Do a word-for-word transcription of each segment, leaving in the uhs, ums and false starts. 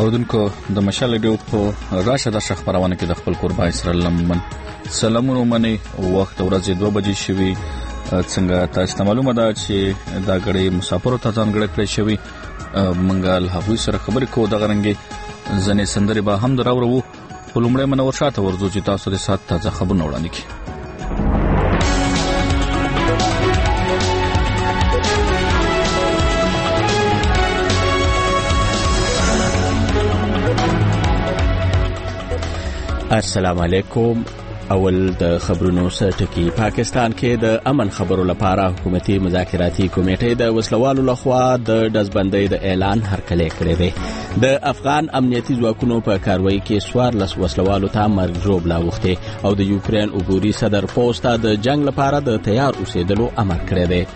اوردونکو د مشال ډیو په راشه د خبرونه کې د خپل قربای سره لمن سلامونه منی وخت ورځې دوه بجې شوي څنګه تاسو معلومه ده چې دا غړي مسافرو ته ځانګړی کړی شوی منګال هغوی سره خبرې کوو د غرنګي ځنې سندري به هم دراورو په لومړی منور شاته ورځو چې تاسو د سات تازه خبرونه وړاندې کړئ. السلام علیکم. اول د خبرونو سرټکی. پاکستان کې د امن خبرو لپاره حکومتي مذاکراتي کمیټې د وسلوالو لخوا د دزبندۍ د اعلان هرکلی کړی دی. د افغان امنیتي ځواکونو په کاروایی کې څوارلس وسلوالو ته مرګ ژوبله اوښتې او د یوکرین عبوري صدر پوسټ ته د جنگ لپاره د تیار اوسېدلو امر کړی دی.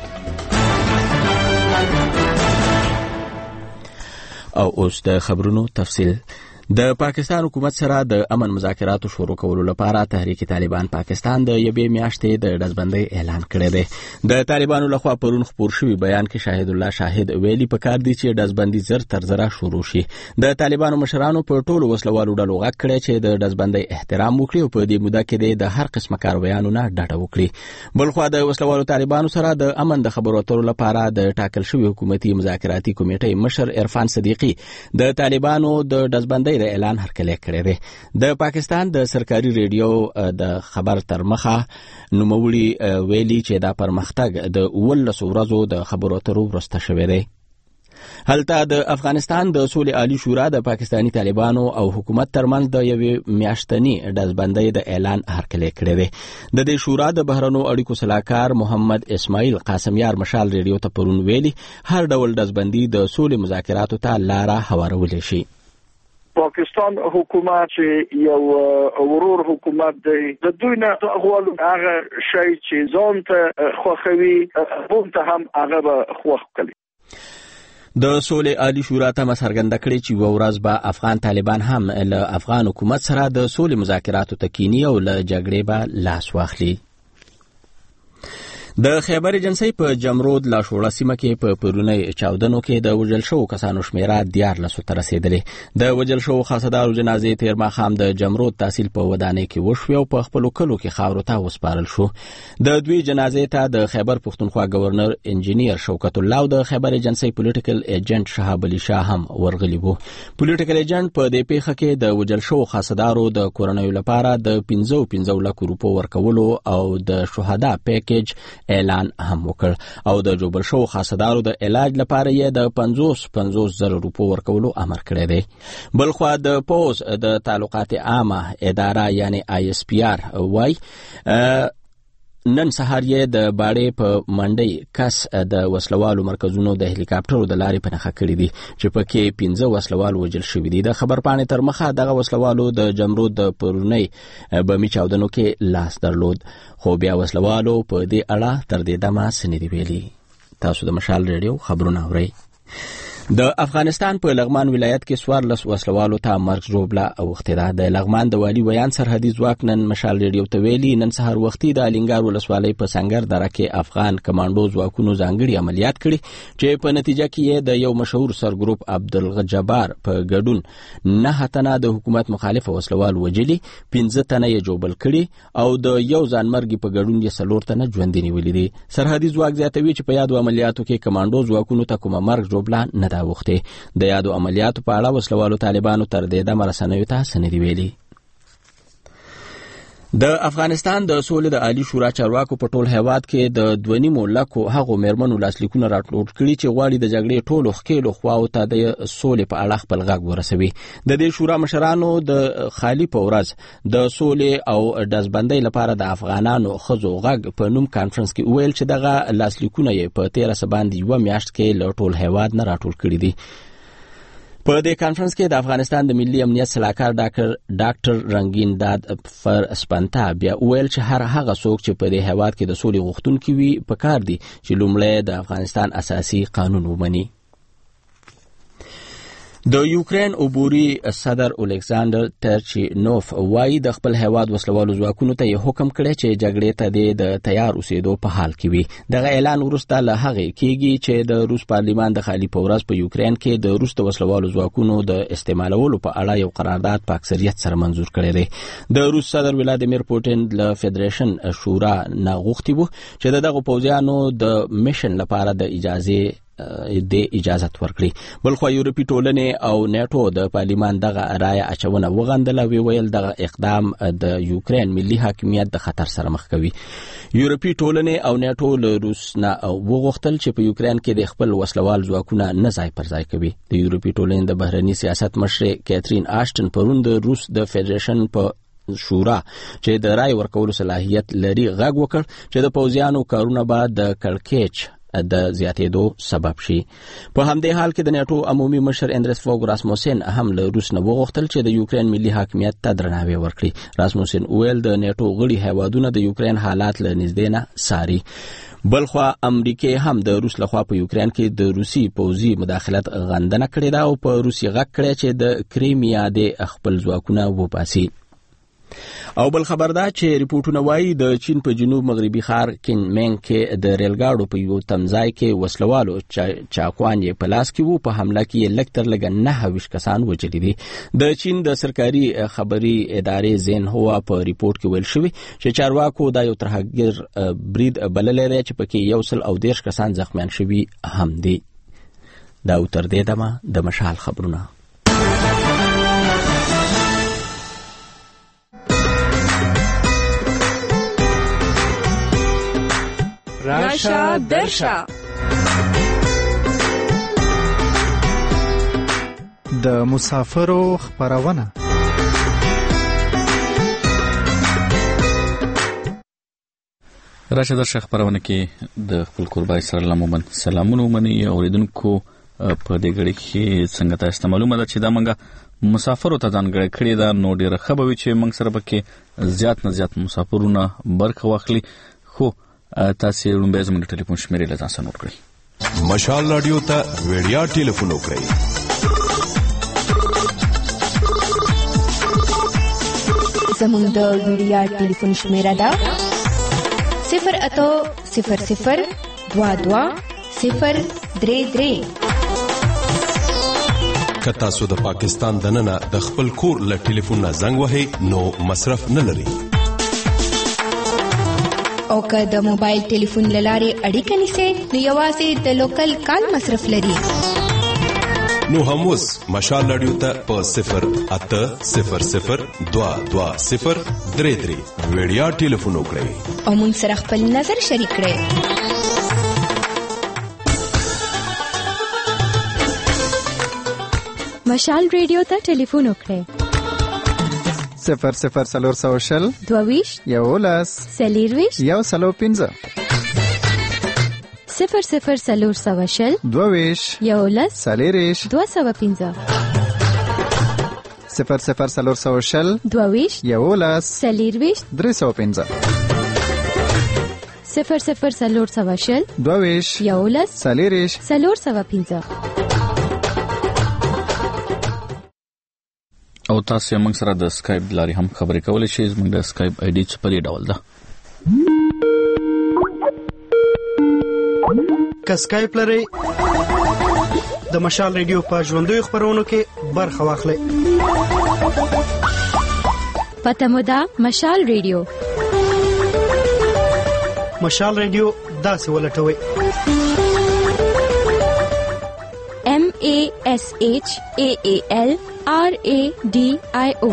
او اوس د خبرونو تفصیل. د پاکستان حکومت سره د امن مذاکراتو شروع کولو لپاره تحریک طالبان پاکستان د یوې میاشتې د دزبندۍ اعلان کړی دی. د طالبانو لخوا پرون خپور شوی بیان کې شاهد الله شاهد ویلي پکار دی چې دزبندۍ زر تر زره شروع شي. د طالبانو مشرانو په ټولو وسلوالو ډلو غږ کړی چې د دزبندۍ احترام وکړي او په دې موده کې د هر قسمه کاروایانو نه ډډه وکړي. بلخوا د وسلوالو طالبانو سره د امن د خبرو اترو لپاره د ټاکل شوی حکومتي مذاکراتي کمیټې مشر عرفان صدیقي د طالبانو د دزبندۍ د اعلان هرکلی کړی دی. د پاکستان د سرکاري ریډیو د خبر تر مخه نوموړي ویلي چې دا پرمختګ د اوولسو ورځو د خبرو اترو وروسته شوی دی. هلته د افغانستان د سولې عالی شورا د پاکستانی طالبانو او حکومت ترمنځ د یوې میاشتني دزبندۍ د اعلان هرکلی کړی دی. د دې شورا د بهرنو اړیکو صلاحکار محمد اسماعیل قاسمیار مشال ریډیو ته پرون ویلي هر ډول دزبندۍ د سولې مذاکراتو ته لاره هوارولی شي. پاکستان حکومت چې یو ورور حکومت دی د دوی نه غواړو هغه شی چې ځان ته خوښوي بون ته هم هغه به خوښ کړي. د سولې عالی شورا ته مسرګنده کړي چې و ورځ به افغان طالبان هم له افغان حکومت سره د سولې مذاکراتو تکینی او له جګړې به لاس واخلي. د خیبر ایجنسی په جمرود لاشوړه سیمه کې په پرونی چاودنو کې د وژل شوو کسانو شمیره دیارلسو ته رسېدلې. د وژل شوو خاصدارو جنازې تیر ماښام د جمرود تحصیل په ودانۍ کې وشوې او په خپلو کلو کې خاورو ته وسپارل شو. د دوی جنازې ته د خیبر پښتونخوا گورنر انجینیر شوکت الله او د خیبر ایجنسی پولیټیکل ایجنټ شهاب علي شاه هم ورغلي وو. پولیټیکل ایجنټ په دې پیښه کې د وژل شوو خاصدارو د کورنیو لپاره د پنځه پنځه لک روپو ورکولو او د شهدا پیکیج اعلان هم وکړ او د جوبل شو خاصدارو د علاج لپاره یې د پنځوس پنځوس زره روپو ورکولو امر کړی دی. بلخوا د پوز د تعلقات عامه اداره یعنی آی اس پی آر وای نن سهار یې د باړې په منډۍ کس د وسلوالو مرکزونو د هلیکاپټرو د لارې په نښه کړي دي چې پکې پنځه وسلوال وژل شوي دي. د خبر پاڼې تر مخه دغه وسلوالو د جمرود د پرونی بمي چاودنو کې لاس درلود خو بیا وسلوالو په دې اړه تر دې دمه څه نه دي ویلي. تاسو د مشال ریډیو خبرونه اورئ. د افغانستان په لغمان ولایت کې څوارلس وسلوالو ته مرګ ژوبله اوښتې ده. د لغمان د والي ویان سرحدي ځواک نن مشال ریډیو ته ویلي نن سهار وختي د الینګار ولسوالۍ په سنگر دره کې افغان کمانډو ځواکونو ځانګړي عملیات کړي چې په نتیجه کې د یو مشهور سرګروپ عبدالجبار په ګډون نه تنه د حکومت مخالف وسلوال وجلي، پنځه تنه یې جوبل کړي او د یو ځانمرګي په ګډون یې څلور تنه ژوندي نیولي دي. سرحدي ځواک زیاتوي چې په یادو عملیاتو کې کمانډو ځواکونو ته کومه مرګ ژوبله نه وخته. د یادو عملیاتو په اړه وسلوالو طالبانو تر دې دمه رسنیو ته څه نه دي ویلي. د افغانستان د سولې د عالی شورا چارواکو په ټول هیواد کې د دوه نیمو لکو هغو میرمنو لاسلیکونه راټول کړي چې غواړي د جګړې ټولو ښکېلو خواو ته د سولې په اړه خپل غږ ورسوي. د دې شورا مشرانو د خالي په ورځ د سولې او دزبندۍ لپاره د افغانانو ښځو غږ په نوم کانفرنس کې وویل چې دغه لاسلیکونه یې په تیره څه باندې یوه میاشت کې له ټول هیواد نه راټول کړي دي. په دې کانفرنس کې د افغانستان د ملي امنیت صلاحکار ډاکټر ډاکټر رنگین داد فر اسپانتا بیا ویل چې هر هغه څوک چې په دې هیواد کې د سولې غوښتونکي وي پکار دي چې لومړی د افغانستان اساسي قانون ومني. د یوکرين عبوري صدر الکساندر ترچینوف وايي د خپل هیواد وسلوالو ځواکونو ته حکم کړی چې جګړې ته د تیار اوسېدو په حال کې وي. دغه اعلان وروسته له هغه کېږي چې د روس پارلمان د خالي پورز په یوکرين کې د روس د وسلوالو ځواکونو د استعمالولو په اړه یو قرارداد په اکثریت سره منزور کړی دی. د روس صدر ولادیمیر پوتین له فدریشن شورا نه غوښتي وو چې دغه پوځیانو د میشن لپاره د اجازه د اجازه ورکړي. بلخو یورپی ټولنې او نیټو د پارلمان دغه رائے اچونه وغندله وی ویل دغه اقدام د یوکرين ملي حاکمیت د خطر سره مخ کوي. یورپی ټولنې او نیټو له روس نه وغوښتل چې په یوکرين کې د خپل وسلوال ځواکونه نه ځای پر ځای کوي. د یورپی ټولنې د بهرنی سیاست مشر کیترین آشټن پرون د روس د فدریشن په شورا چې د رائے ورکولو صلاحیت لري غږ وکړ چې د پوځیانو کارونه بعد د کړکېچ د زیاتېدو سبب شي. په همدې حال کې د نیټو عمومي مشر اندرس فوګ راسموسن هم له روس نه وغوښتل چې د یوکرين ملي حاکمیت ته درناوی وکړي. راسموسن ویل د نیټو غړي هیوادونه د یوکرين حالات له نږدې نه څاري. بلخوا امریکا هم د روس لخوا په یوکرين کې د روسي پوځي مداخلت غندنه کړې ده او په روسي غږ کړی چې د کریمیا د خپل ځواکونه وباسي. او بل خبر دا چې ریپورتونه وایي د چین په جنوب مغربي ښار کینمنګ کې د ریلګاډو په یو تمځای کې وسلوالو چاقوان یې په لاس کې وو. په حمله کې یې لږ تر لږه نهه ویشت کسان وژلي دي. د چین د سرکاري خبري ادارې زین هوا په ریپورت کې ویل شوی چې چارواکو دا یو ترهګر برید بللی دی چې پکې یو سل او دېرش کسان زخمیان شوي هم دي. دا تر دې دمه د مشال خبرونه. راشا درشا د مسافرو خبرونه. راشه درشه خبرونه کې د خپل قربای سره لمومن سلامونه ومني اوریدونکو. په دې غړي کې څنګه تاسو معلومه ده چې دا منګه مسافرو ته ځانګړی کړی دا نو ډیره خبروي چې موږ سره پکې زیات نه زیات مسافرونه برخه واخلي. خو تاسو لومبه زموږ ټلیفون شمیرې له ځان سره نوٹ کړئ. مشال رادیو ته ویډیا ټلیفون وکړئ زموږ د ویډیا ټلیفون شمیره ده صفر اتو صفر صفر دوا دوا صفر درې درې. که تاسو د پاکستان دننه د خپل کور له ټلیفون نه زنګ وهئ نو مصرف نه لري. او که د موبایل ټلیفون لارې اړیکه نیسئ نو یوازې د لوکل کال مصرف لري. نو هم اوس مشال رادیو ته په صفر اته صفر صفر دوا دوا صفر درې درې ویډیا ټلیفون وکړئ او موږ سره خپل نظر شریک کړئ. مشال ریډیو ته ټلیفون وکړئ صفر صفر سلور سو شل دوویش یولس سلیرویش یو سلو پنځه صفر صفر سلور سو شل دوویش یولس سلیریش دو سو پنځه صفر صفر سلور سو شل دوویش یولس سلیرویش درې سو پنځه صفر صفر سلور سو شل دوویش یولس سلیریش سلور سو پنځه. او تاسو موږ سره د اسکایپ لاري هم خبرې کولای شئ. موږ د اسکایپ آی ډي په دې ډول ده. که اسکایپ لرئ د مشال ریډیو په ژوندوي خبرونو کې برخه واخلئ. پته مو ده مشال ریډیو. مشال ریډیو داسې ولټوئ M A S H A A L R A D I O.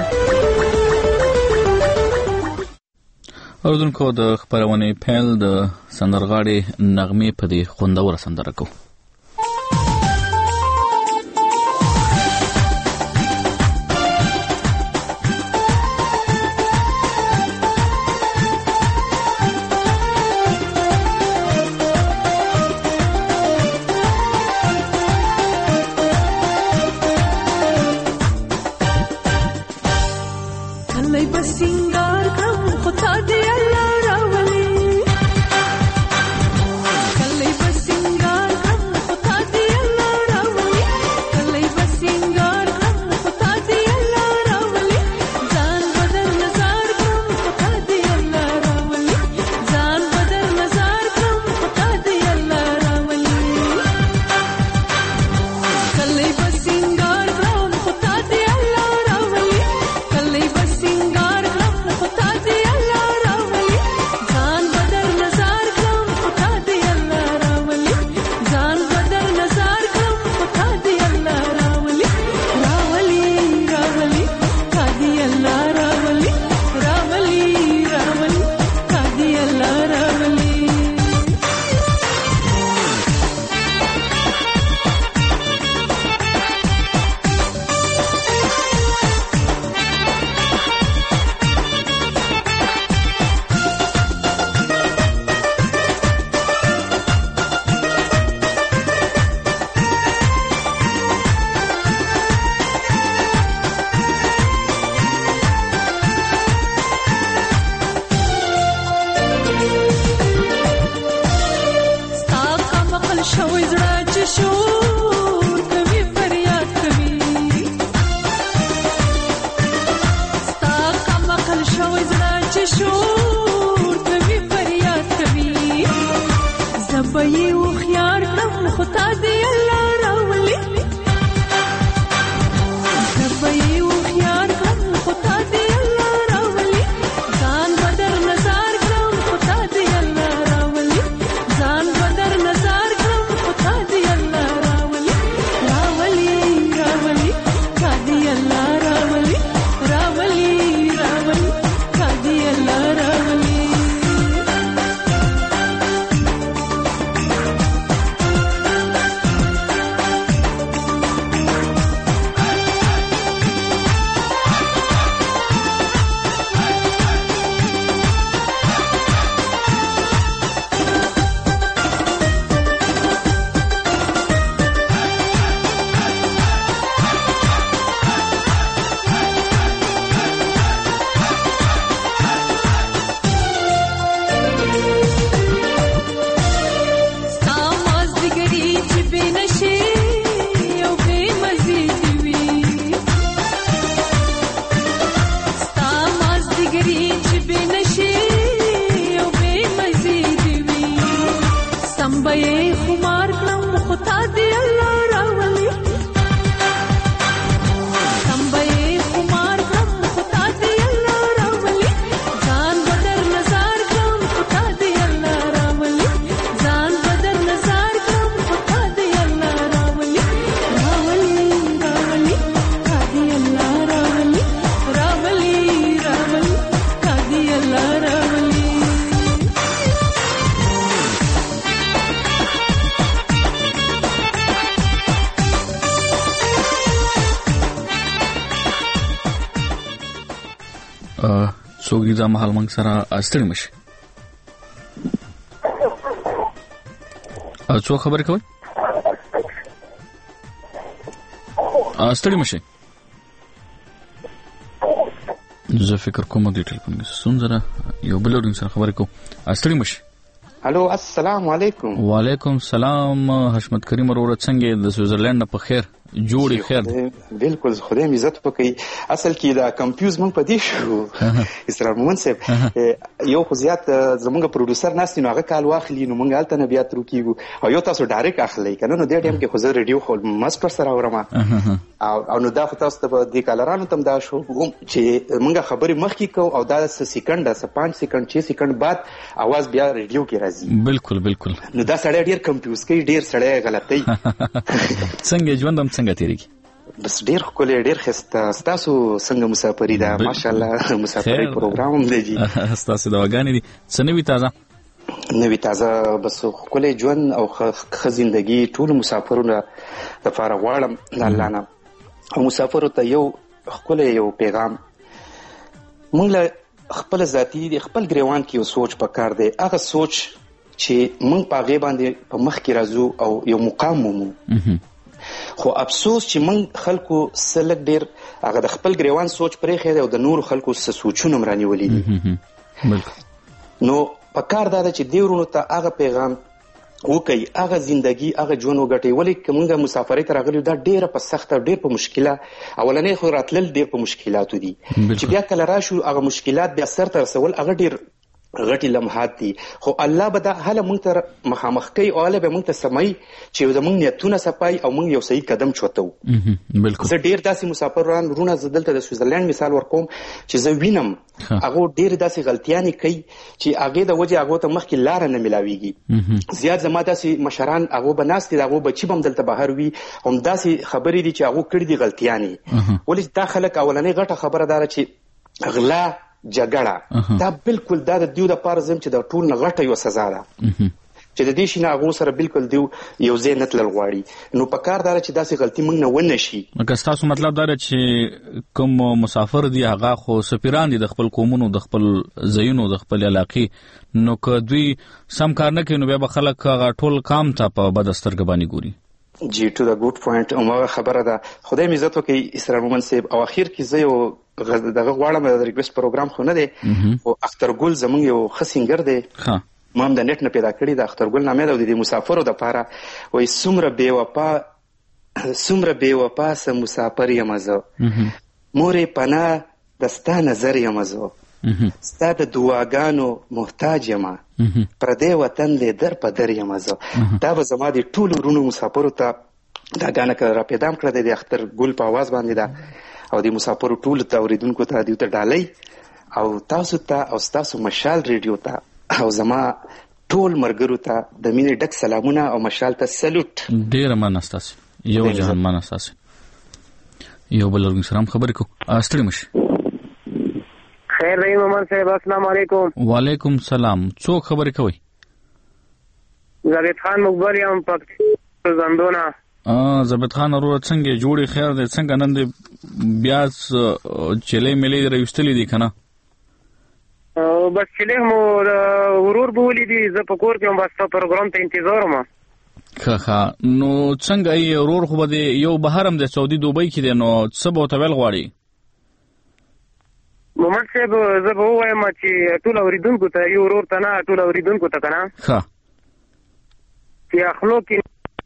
اوردونکو د خبرونه پیل د سندرغاړي نغمه په دې خوندور سندره کو. Singa شوی زړه چې شور کوي فریاد کوي زبې او خيار کړم خو تا دې الله راولي زبې او خيار کړم خو تا دې الله راولي ځان بدر نظر کړم خو تا دې الله راولي ځان بدر نظر کړم خو تا دې الله راولي راولي راولي تا دې الله راولي راولي راولي تا دې الله راولي څوک دې دا مهال موږ سره ستړي مشي څو خبرې کوي ستړي مشي زه فکر کوم د ټلیفون سره یو بل ورین سره خبرې کوم ستړي مشي الو السلام علیکم وعلیکم السلام حشمت کریم ورور څنګه د سویزرلند په خیر جوړی خیر بالکل خدای عزت وکي اصل کې دا کنفیوز مونږ پدې شو اسرار مومن صاحب یو خو زیات زمونږ پروډوسر ناستي نو هغه کال واخلي نو مونږ الته نه بیا تر کېږو او یو تاسو ډایرکټ اخلي کنه نو دې ټیم کې خو زه ریډیو خو مس پر سره اورم او نو دا خو تاسو ته د کالرانو تم دا شو چې مونږ خبرې مخکې کو او دا سکند دا پنځه سکند شش سکند بعد आवाज بیا ریډیو کې راځي بالکل بالکل نو دا سړی ډیر کنفیوز کوي ډیر سړی غلطي څنګه ژوند هم څنګه تیریږي بس ډیر خپل ډیر خسته تاسو څنګه مسافری دا ماشاءالله مسافری پروګرام دی جی تاسو دا وګانی دي څنګه تازه نوی تازه بس خپل ژوند او خ زندگی ټول مسافرونو لپاره غواړم الله نه او مسافرو ته یو خپل یو پیغام مونږ له خپل ذاتی خپل ګریوان کې یو سوچ پکار دی هغه سوچ چې مونږ په غیبه باندې په مخ کې راځو او یو مقام مو خو افسوس چې مونږ خلکو سلک ډیر هغه د خپل ګریوان سوچ پرې خېده او د نور خلکو سوچونه مراني ولې نو پکار دا چې دیورونو ته هغه پیغام وکي هغه زندگی هغه ژوند وګټي ولې کومه مسافرۍ تر غلي دا ډیره په سخته ډیر په مشکله اولنې خو راتلل ډیر په مشکلاتو دي چې بیا کله راشو هغه مشکلات بیا سر تر سوال هغه ډیر غټي لمحات دي خو الله به دا هله مونږ ته مخامخ کوي او هله به مونږ ته سمای چې زمونږ نیتونه صفای او مونږ یو صحیح قدم چوتو بالکل زه ډیر داسې مسافران رونه زدلته د سویزرلند مثال ورکوم چې زه وینم هغه ډیر داسې غلطیانې کوي چې هغه د وجه هغه ته مخکې لار نه ملاويږي زیات زما داسې مشران هغه بناستي هغه بچي بم دلته بهر وي هم داسې خبرې دي چې هغه کړې دي غلطیانې ولې داخله اولنې غټه خبره دار چې اغلا جګړه دا بالکل دا د دیو د پاره زم چې د ټول نه غټه یو سزا ده چې د دې شینه هغه سره بالکل دیو یو ځای نتل غواړي نو په کار دار چې داسې غلطي موږ نه ونه شي مګر تاسو مطلب دا چې کوم مسافر دی هغه خو سفیران دي د خپل قومونو د خپل ځایونو د خپل علاقې نو که دوی سم کار نه کوي نو بیا به خلک هغه ټول کام ته په بد سترګه باندې ګوري جی ټو دا ګډ پوینټ او ما خبره ده خدای مې عزت وکي اسرار مومن صاحب او اخر کې زه یو دغه غواړم د ریکوست پروګرام خو نه دی او اختر ګل زمونږ یو خسینګر دی ها ما هم د نت نه پیدا کړی د اختر ګل نامه د دې مسافرو د پاره وای سمره بے وفا سمره بے وفا سم مسافر یم زه مورې پنا دستا نظر یم زه ستا د دعاګانو محتاج یم پردی وطن دې در په در یم زه. دا به زما د ټولو ورونو مسافرو ته دا ګانه را پیدام کړه د اختر ګل په आवाज باندې ده او د مسافرو ټولو ته اوریدونکو ته دوی ته ډالۍ او تاسو ته او تاسو مشال ریډیو ته او زما ټول مرګرو ته د مینې ډک سلامونه او مشال ته سلوټ. ډیر مننه تاسو یو جهان مننه تاسو یو بل ورګ سلام خبرې کو استړي مش خیر دی محمد صاحب السلام علیکم. وعلیکم سلام. څوک خبرې کوي؟ زبید خان مقبل یم پکتیا زندونه. ا زبید خان ورور څنګه جوړي خیر دی څنګه نن دی بیا چلې ملي راوستلې دي کنه؟ بس چلې مو ورور بولی دي زه په کور کې هم بس پروګرام ته انتظار ما. ښه ښه نو څنګه یې ورور خو به یو بهرم د سعودي دوبۍ کې دی نو څه به ورته ویل غواړي؟ محمد صاحب زه به ووایم چې ټول اوریدونکو ته یو ورور ته نه ټول اوریدونکو ته که نه ښه چې اخلو کې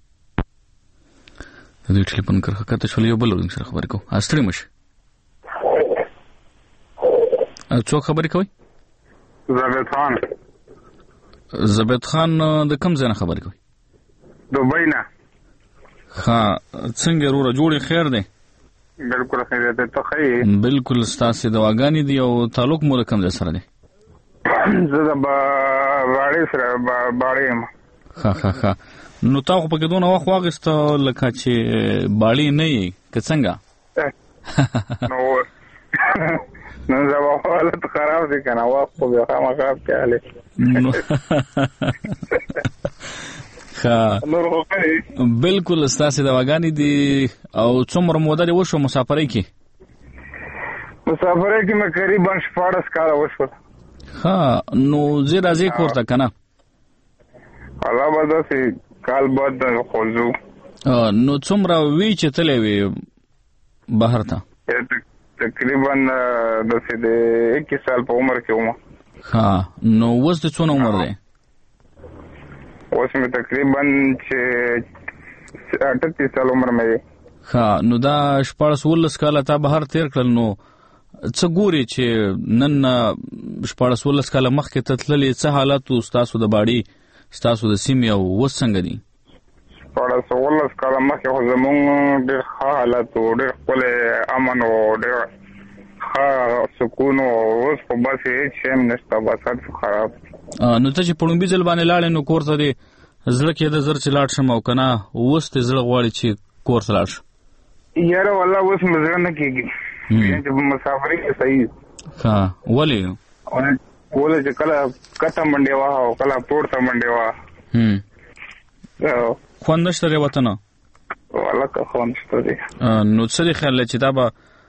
د دوی ټلیفون کرښه کته شول یو بل ورځ سره خبرې کوو. استړي مشه څوک خبرې کوي؟ زبید خان. زبید خان د کوم ځای نه خبرې کوي؟ دوبۍ نه. ښه څنګه وروره جوړې خیر دی؟ بالکل خیر دی. ته ښه یې؟ بالکل ستاسې دواګانې دي او تعلق مو د کوم ځای سره دی؟ زه د باړې سره باړې یم. ښه ښه ښه نو تا خو پکې دونه وخت واخیسته لکه چې باړې نه یې که څنګه؟ نو نن سبا حالت خراب دی که نه وخت خو بیا خامخا پکې بالکل ستاسې دواګانې دي. او څومره موده دې وشوه مسافرۍ کې؟ مسافرۍ کې مې قریبا شپاړس کاله وشول. ښه نو ځې راځې کور ته که نه؟ الله به داسې کال بعد خو ځو. نو څومره وی چې تللی وې بهر ته؟ تقریبا داسې د اکیس سال په عمر کې وم. ښه نو اوس د څونه عمر دی؟ اوس مې تقریبا چې اټتیس سال عمر مې دی. ښه نو دا شپاړس اوولس کاله تا بهر تېر کړل نو څه ګورې چې نن شپاړس اوولس کاله مخکې ته تللې څه حالت و ستاسو د باړې ستاسو د سیمې او اوس څنګه دي؟ شپاړس اوولس کاله مخکې خو زمونږ ډېر ښه حالت و ډېر ښکلی امن و ډېر ښه سکون و. اوس خو بس هېڅ شی هم نشته بس هر څه خراب. نو ته چې په لومبي ځل باندې لاړې نو کور ته دې زړه کېده زر چې لاړ شم او که نه اوس دې زړه غواړي چې کور ته لاړ شم؟ یاره والله اوس مې زړه نه کېږي چې په مسافرۍ کې صحیح. ښه ولې؟ ولې چې کله کته منډې وه او کله پورته منډې وه خوند نشته دی وطنه؟ والله که خوند شته دی. نو څه دې خیال دی چې دا به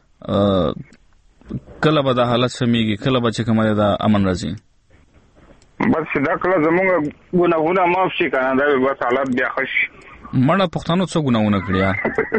کله به دا حالت سمیږي کله به چې کومه دا امن راځي؟ بس چې دا کله زمونږ ګناهونه معاف شي که نه دا به بس حالت بیا ښه شي. مړه پښتنو څه ګناهونه کړي یار؟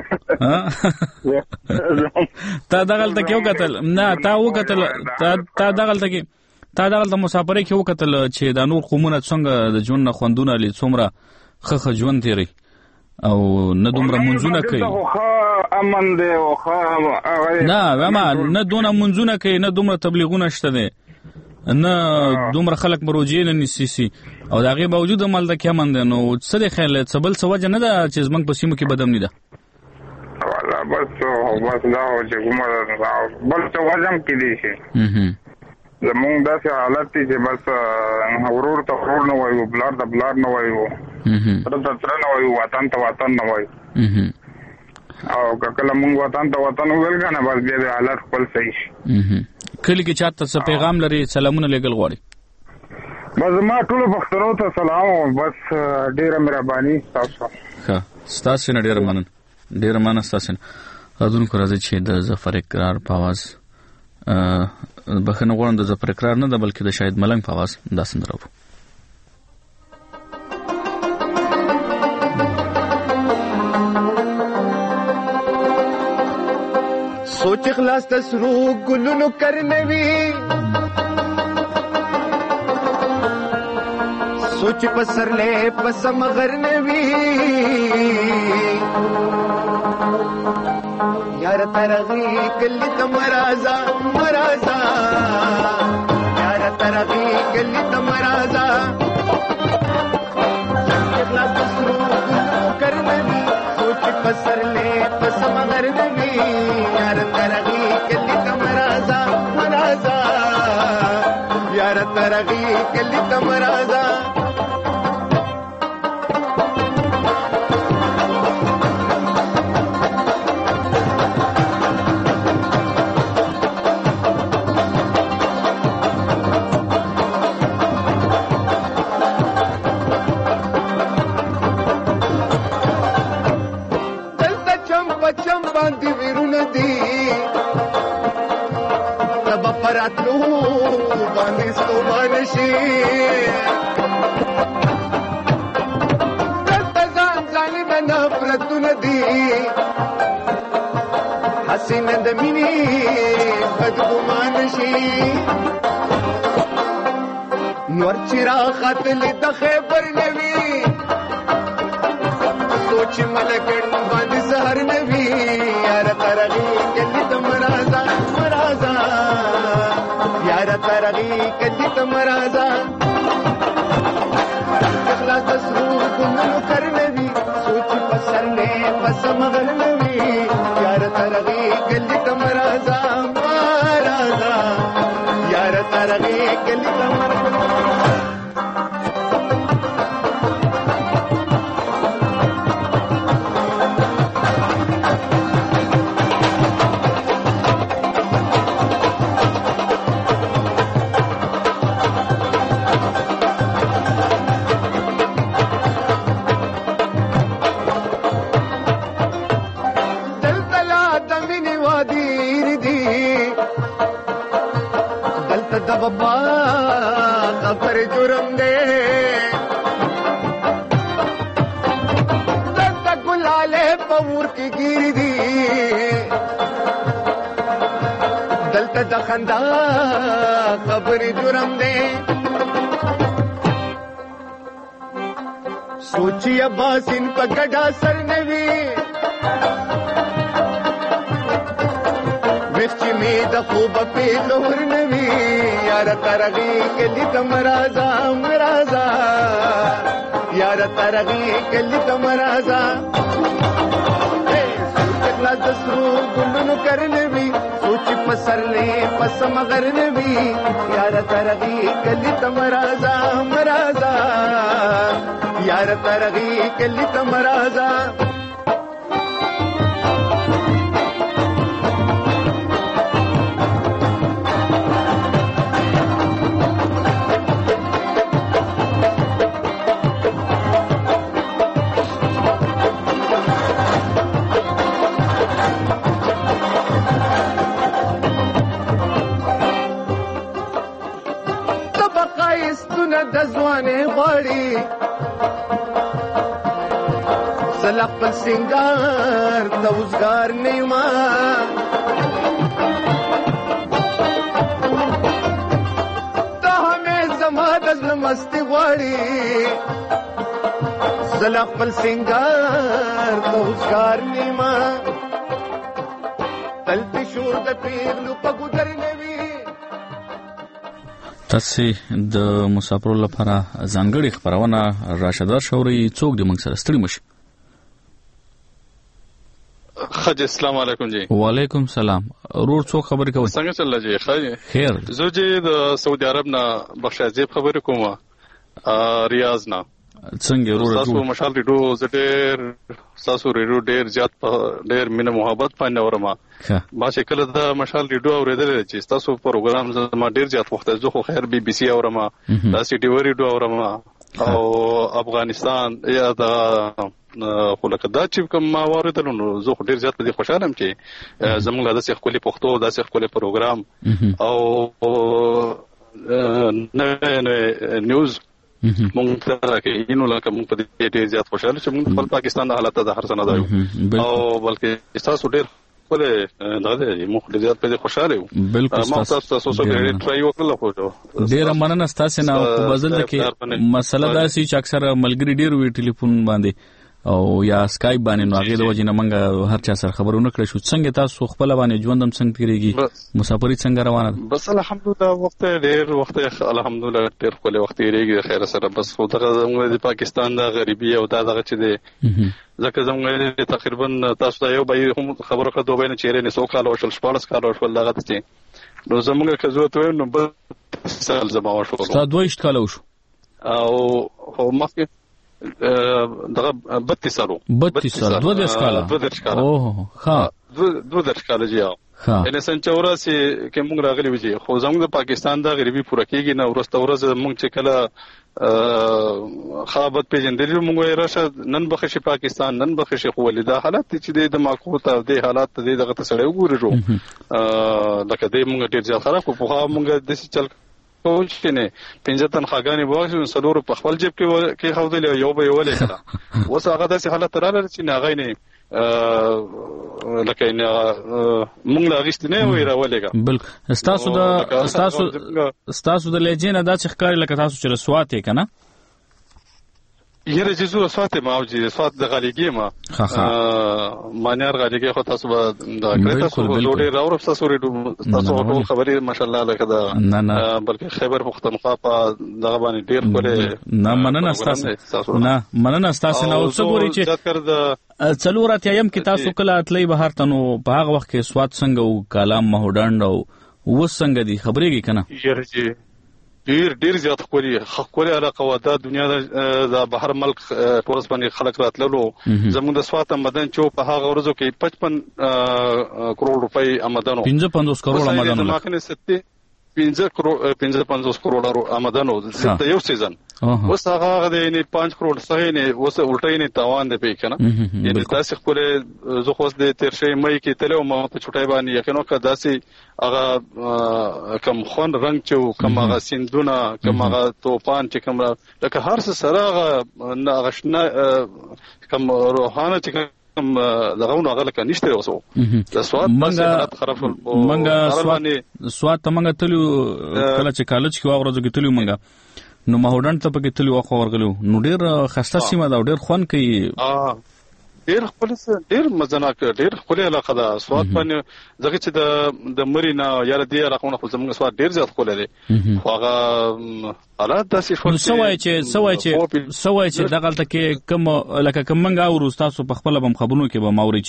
تا دغلته کې وکتل نه تا وکتل تا دغلته کې تا دغلته مسافرۍ کې وکتل چې دا نور قومونه څنګه د ژوند نه خوندونه لري څومره ښه ښه ژوند تېروي او نه دومره منځونه کوي؟ امن دی او ښه نه واما نه دونه منځونه کوي نه دومره تبلیغونه شته دی نه دومره خلک مروجې نه نیسي او د هغې باوجود هم هلته کې امن دی. نو څه دی خیال دی څه بل څه وجه نه ده چې زموږ په سیمو کې بدامني ده؟ والله بس بس دا و چې کومه بل څه وجه هم کېدی شي. زمونږ داسې حالت دی چې بس ورور ته ورور نه وایو بلار ته بلار نه وایو تره ته تره نه وایو وطن ته وطن نه وایو. او که کله مونږ وطن ته وطن وویل که نه بس بیا د حالت خپل صحیح شي. کلي کې چاته څه پیغام لري سلامونه لېږل غواړي؟ بس زما ټولو پښتنو ته سلام او بس ډېره مهرباني ستاسو. ښه ستاسې نه ډېره مننه ډېره مننه ستاسې نه. اورېدونکو راځئ چې د ظفر اقرار په اواز بخښنه غواړم د ظفر اقرار نه ده بلکې د شاهد ملنګ په اواز دا سندره اورو. سوچ خلاص تسرو گلونو کرنوی سوچ پسر لے پسم غرنوی یار ترغی کلی تمرازا مرازا یار ترغی کلی تمرازا راتلو باندې ستومان شي دلته ځان ځاني د نفرتونه دي حسینه د مینې بدګمان شي نور چې راختلې د خیبر نوي سوچ ملګن باندې سهار نوي یار ترغي کلی د مرازا مرازا یار ترغی کلی تمرازا اخلاص تسرو گنو کرنوی سوچ پسرنے پس مغرنوی یار ترغی کلی تمرازا مرازا یار ترغی کلی تمرازا بابا خبر جرم دے دلتا گلالے پور کی گیری دی دلتا دخندا خبر جرم دے سوچی عباس ان پا گڑا سر نوی ویخچی می دا خوب پی لور نوی یار ترغی کلی تمرازا مرازا یار ترغی کلی تمرازا سوچ اخلاص دسرو گلنو کرنوی سوچ پسرنے پس مغرنوی یار ترغی کلی تمرازا مرازا یار ترغی کلی تمرازا دزوانه غواړي سلام په سنگار د وزګار نیما ته همې زما د مستي غواړي سلام په سنگار د وزګار نیما تلته شور د پیغلو په ګودر نیوي تاسو د مسافرو لپاره ځانګړي خبرونه راشدار شوري څوک د موږ سره ستړي مشي خج السلام علیکم جی وعلیکم سلام رور څوک خبرې کوي څنګه چل جی خیر خیر زه جی د سعودي عرب نه بخش عجیب خبرې کوم ریاض نه څنګه رور تاسو مشال ریډو زټر تاسو ریډو ډیر زیات ډیر مینه محبت باندې اورما ما چې کله د مشال ریډو اوریدل چې تاسو پروګرام زما ډیر زیات وخت زه خو خیر بي بي سي اورما تاسو ډی ریډو اورما او افغانستان یا د خو لکه دا چې کوم ما واردل نو زه ډیر زیات په دې خوشاله ام چې زموږ د څخه کولې پښتو د څخه کولې پروګرام او نه نیوز مونږ ته راکې نو لکه مونږ په دې ډیر زیات خوشاله چې مونږ خپل پاکستان د حالت د هر څه نه دایو او بلکې تاسو ډیر ولې دا دې مونږ ډیر زیات په دې خوشاله یو بالکل ما تاسو تاسو سره ټرای وکړل خو ډیر مننه تاسو نه په بدل کې مسله دا سي چې اکثر ملګری ډیر وی ټلیفون باندې او یا اسکایپ باندې نو هغه د وجې نه منګه هر چا سره خبرونه کړی شو څنګه تاسو خپل باندې ژوندم څنګه تیریږي مسافرۍ څنګه روانه بس الحمدلله وخت ډیر وخت الحمدلله ډیر کله وخت تیریږي خیر سره بس خو دغه د پاکستان د غریبي او دغه چې دی ځکه زموږ تقریبا تاسو ته یو به هم خبرو کړو دوه نه چیرې نه سو کال او شل شپږ کال او شل دغه ته نو زموږ کزو ته نو سال زما وشو ستا دویشت کاله وشو او هو مخکې دغه بتیس سالو بتیس سال دوه دېرش کاله دوه دېرش کاله اوه ها دوه دېرش کاله جی ان سن چوراسي کې موږ راغلي وځي خو زموږ د پاکستان د غریبي پوره کېږي نه ورسته ورځ موږ چې کله خابت پیژندل موږ راشه نن بخښي پاکستان نن بخښي خو ولیدا حالت چې د ماکوت او د حالات د دغه تسړې وګورو لکه د موږ ډیر ځل خراب خو په موږ د چل کوم چې نه پنځه تن خاګانی واغښو سلور په خپل جيب کې کې خوذل یو به یو لیکره اوس هغه د حالت رااله چې نه غینه لکه نه موږ لا غشت نه وې راولېګا بل استاسو د استاسو استاسو د لجینه د ښکاری لکه تاسو چې رسوات یې کنه یره چې زو رسوات ما او چې رسوات د غاليګي ما مانیار غاليګي خو تاسو به د کړه تاسو ډوډۍ راوړم تاسو تاسو ټول خبرې ماشاءالله لکه دا بلکې خیبر پختونخوا په دغه باندې ډیر کولې نه مننه استاسو نه مننه استاسو نو څه ګوري چې څلورات یم کې تاسو کله اتلې بهر تنو په هغه وخت کې سواد څنګه او کلام مهودند او و څنګه دي خبرېږي کنه یره چې ډیر ډیر زیات خوري خوري علاقه ودا دنیا د بهر ملک ټورس باندې خلک راتللو زموږ د سوات آمدن چې په هغه ورځو کې پچپن کروڑ روپۍ آمدن وو پنځه پنځوس کروڑ آمدن وو پنځه کروڑ پنځه پنځوس کروڑ آمدن وو د یو سیزن اوس هغه د نه پنځه کروڑ څخه نه اوس الټای نه تاوان دی پې کنه یعنی تاسو خپل زه خو د تیر شي مې کې تلو ما په چټای باندې یقینو کا داسي هغه کم خون رنگ چې کم هغه سیندونه کم هغه توپان چې کم لکه هر څه سره هغه غشنه کم روحانه چې کم دغه هغه لکه نشته اوسو د سواد منګه خراب منګه سواد سواد ته منګه تلو کله چې کالج کې واغره کې تلو منګه نو مهودن ته پکې تلو واخو ورغلو نو ډیر خسته سیمه دا ډیر خون کوي اه ډیر خپل ډیر مزناک ډیر خپل علاقه دا سواد باندې ځکه چې د د مرینا یاره دی راکونه خو زموږ سواد ډیر زیات خپل دی هغه حالات داسې شو سوای چې سوای چې سوای چې دغه ته کې کوم لکه کوم منګه او تاسو په خپل بم خبرونو کې به ماوري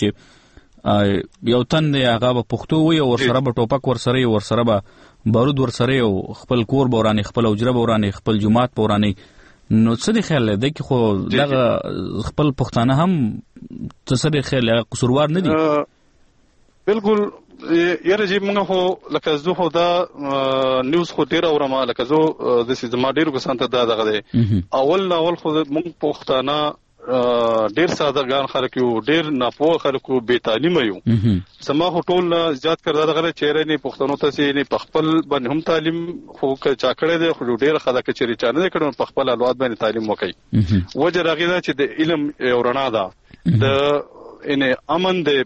چې یو تن دی هغه په پښتو وي او سره به ټوپک ور سره ور سره به بارود ور سره او خپل کور بوراني خپل اوجره بوراني خپل جماعت بوراني نو څه دی خیال دی چې خو دغه خپل پښتانه هم څه دی خیال قصوروار نه دي بالکل یاره چې موږ خو لکه زه خو دا نیوز خو ډیر اورم لکه زه د سیمه ډیر کوسانته دا دغه دی اول اول خو موږ پښتانه ډیر ساده ګان خلک یو ډیر ناپوه خلک به تعلیم یو سما هټول زیات کړه دغه چیرې نه پښتنو ته سي نه پخپل باندې هم تعلیم خو چا کړه دی خو ډیر خلک چې چانه کړه پخپل اولاد باندې تعلیم وکړي وجه راغی چې د علم ورنا ده د ان امن د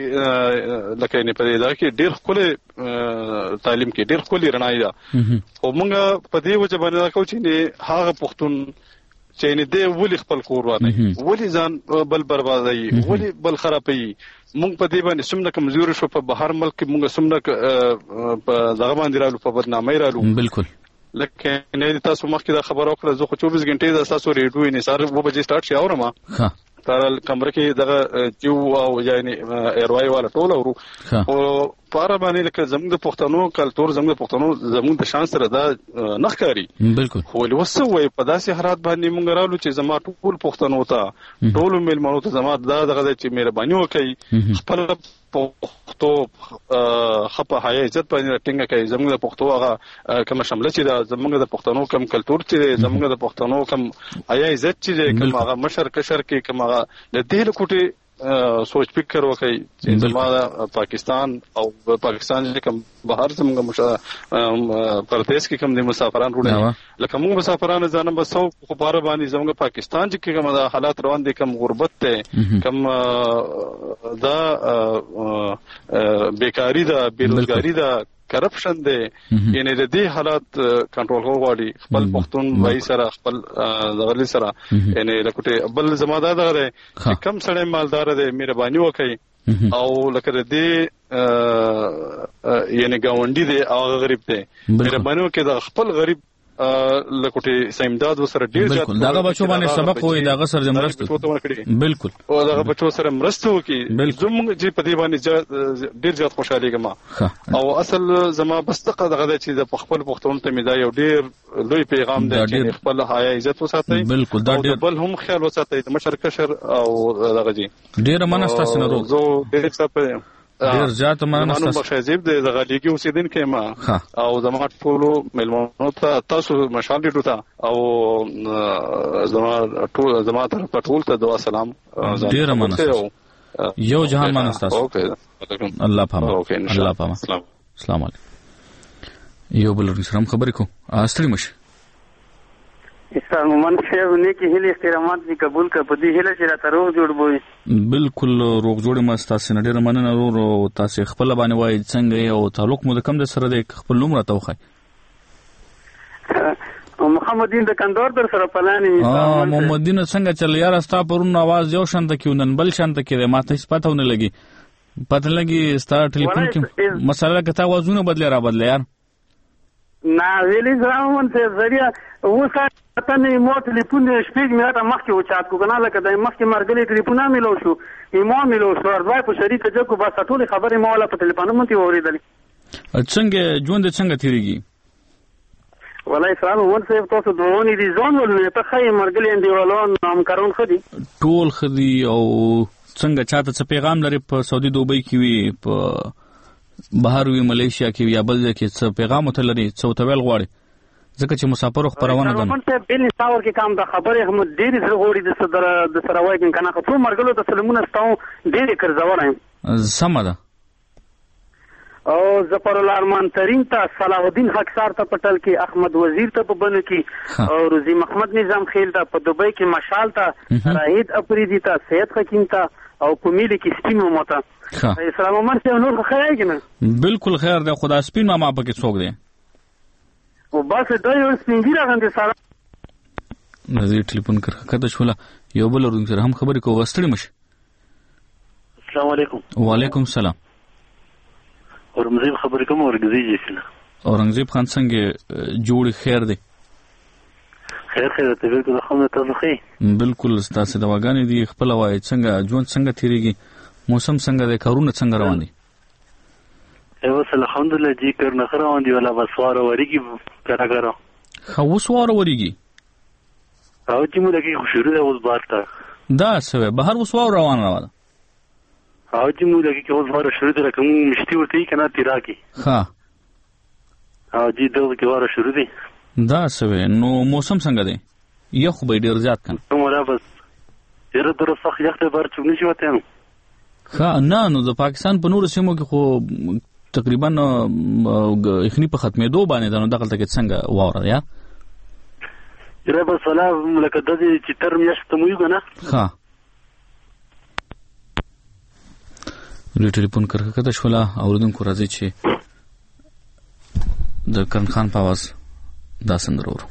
لکه نه په دا کې ډیر خپل تعلیم کې ډیر خپل رڼا ده او موږ په دې وجه باندې راکو چې هغه پښتون چې نه دی ولي خپل کور وانه ولي ځان بل بربادي ولي بل خرابي مونږ په دې باندې سمنه کمزوري شو په بهر ملک مونږ سمنه په دغه باندې رالو په بدنامي رالو بالکل لکه نه تاسو مخکې دا خبر وکړه زه خو چوبیس غنټې د تاسو ریډیو انحصار و بجې سٹارټ شي اورم ها تر کمره کې دغه جو او یعنی ایروای والا ټول ورو او پاره باندې لکه زموږ د پښتنو کلچر زموږ د پښتنو زموږ د شان سره دا نخکاری بالکل خو لوسه وای په داسې حالات باندې مونږ رالو چې زما ټول پښتنو ته ټول میلمنو ته زما دا دغه چې مهرباني وکړي خپل پښتو خپه حیا عزت باندې ټینګه کوي زموږ د پښتو هغه کوم شامل چې دا زموږ د پښتنو کوم کلچر چې زموږ د پښتنو کوم حیا عزت چې کوم هغه مشر کشر کې کوم هغه د دې لکوټي سوچ فکر وکړي چې زموږ پاکستان او پاکستان چې کوم بهر زموږ پردیس کې کوم د مسافرانو وروړي لکه موږ مسافرانو ځانم بسو خو بار باندې زموږ پاکستان چې کوم حالات روان دي کوم غربت ته کوم دا بیکاری دا بیروزګاری دا کرپشن دی یعنی د دې حالات کنټرول غواړي خپل پښتون وای سره خپل دغلی سره یعنی لکه بل زماده ده چې کم سړی مالدار دی مهرباني وکړي او لکه دې یعنی گاونډي دی او غریب دی مهرباني وکړي د خپل غریب لکوټي سیمداد وسره ډیر زیات بالکل داغه بچو باندې سبق وای داغه سره مرسته بالکل او داغه بچو سره مرسته وکي زموږ چې په دې باندې ډیر زیات خوشاله کېږم او اصل زما بس دغه دغه چې د خپل پښتون ته مې دا یو ډیر لوی پیغام دی چې خپل حیا عزت وساتئ بالکل دا ډیر بل هم خیال وساتئ د مشر کشر او دغه جی ډیر مناسته سينرو زه ډیر څه ډیر زیات مناسته منو بخښیب د غلیګي اوسیدونکو ما او زما ټولو ملمنو ته تاسو مشال دي ته او زما ټول زما ته ټول ته دعا سلام ډیر مناسته یو جهان مناسته اوکي الله پاما الله پاما السلام علیکم یو بل رسام خبرې کو استری مش اسلام من شه نه کې هلي احترامات دي قبول ک په دې هله چې را تروغ جوړ بوي بالکل روغ جوړ ما تاسو نه ډیر مننه ورو تاسو خپل باندې وای څنګه یو تعلق مو د کم د سره د خپل نوم راته وخی محمد دین د کندور در سره پلانې اه محمد دین څنګه چل یار استا پرون आवाज یو شانت کیونن بل شانت کې ماته سپاتونه لګي پته لګي ستا ټلیفون کې مسله کته आवाजونه بدل را بدل یار نا ویلی زراون ته زریه وسه ته نه مو ټلیفون شپږ میراته مخکې وچات کو کنه لکه د مخکې مرګلې ټلیفون ملو شو ایمو ملو شو اربای په شریک جګو بس ټول خبرې مولا په ټلیفون مونږ اوریدلې څنګه ژوند څنګه تیریږي ولای سلام ون سیف تاسو دوونی دي ځون ولې ته خې مرګلې دیوالون نام کارون خدي ټول خدي او څنګه چاته څه پیغام لري په سعودي دوبۍ کې وي په بهر وی ملیشیا کې یا بل کې څه پیغام ته لري څه ته ویل غواړي ځکه چې مسافر خبرونه ده نو ته بل تاور کې کام د خبره هم ډېری سره غوړي د صدر د سره وای کنه خو مرګلو د سلمونه ستاو ډېری کړځوړم سم ده او ظفر الارمان ترین ته صلاح الدین حقسار ته پټل کې احمد وزیر ته په بنو کې او رضی محمد نظام خیل ته په دوبۍ کې مشال ته راهید اپریدی ته سید حکیم ته او په ملي کې سپینو موته اسلام عمر ته نور خیر کنه بالکل خیر ده خدا سپین ما پکې څوک دی او بس دا یو سپینګی راغند سره نزی ټلیفون کړه کده شولا یو بل ورن سره هم خبرې کو غستړي مش السلام علیکم وعلیکم السلام اورنګزیب خبرې کوم اورنګزیب جیسنه اورنګزیب خان څنګه جوړ خیر دی خیر خیر ته ویل خو نه تاسو خې بالکل ستاسو دواګانې دي خپل وای څنګه ژوند څنګه تیریږي موسم څنګه دی کارونه څنګه روان دي ایو سل الحمدلله جی کر نه روان دي ولا بسوار وریږي کرا کرا خو وسوار وریږي او چې موږ کې خوشوري ده اوس بارته دا سوي بهر وسوار روان روان او چې موږ کې اوس بار شروع ده کوم مشتي ورته کنه تیرا کې ها او جی دغه کې واره شروع دي دا سوي نو موسم څنګه دی یخ به ډیر زیات کنه کومه بس ډیر در صح یخ ته بار چونی شو ته ها نه نو د پاکستان په نور سیمو کې خو تقریبا اخنی په ختمېدو باندې دا نو دغه تک څنګه واره یا ډیر به سلام لکه د دې چې تر میاشت مو یو کنه ها ری ټلیفون کړه کته شولا اوردونکو راځي چې د کرن خان په आवाज دا سندرور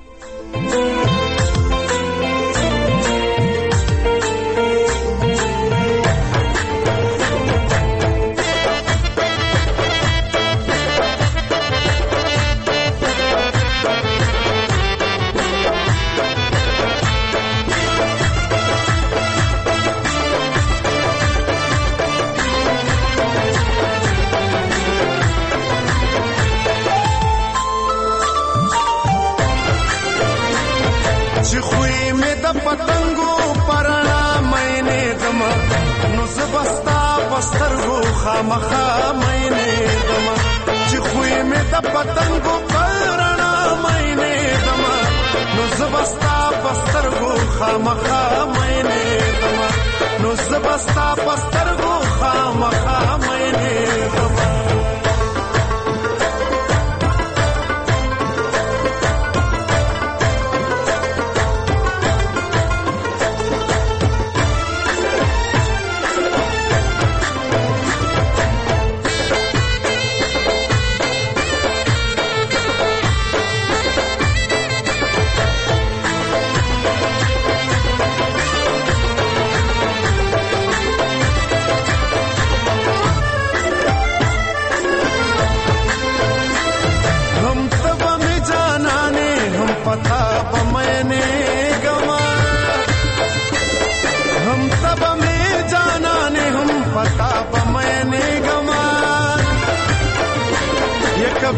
خامخا مینه دما چې خوې مې د پتنګو قرنا مینه دما نو زبستا پسترګو خامخا مینه دما نو زبستا پسترګو خامخا مینه دما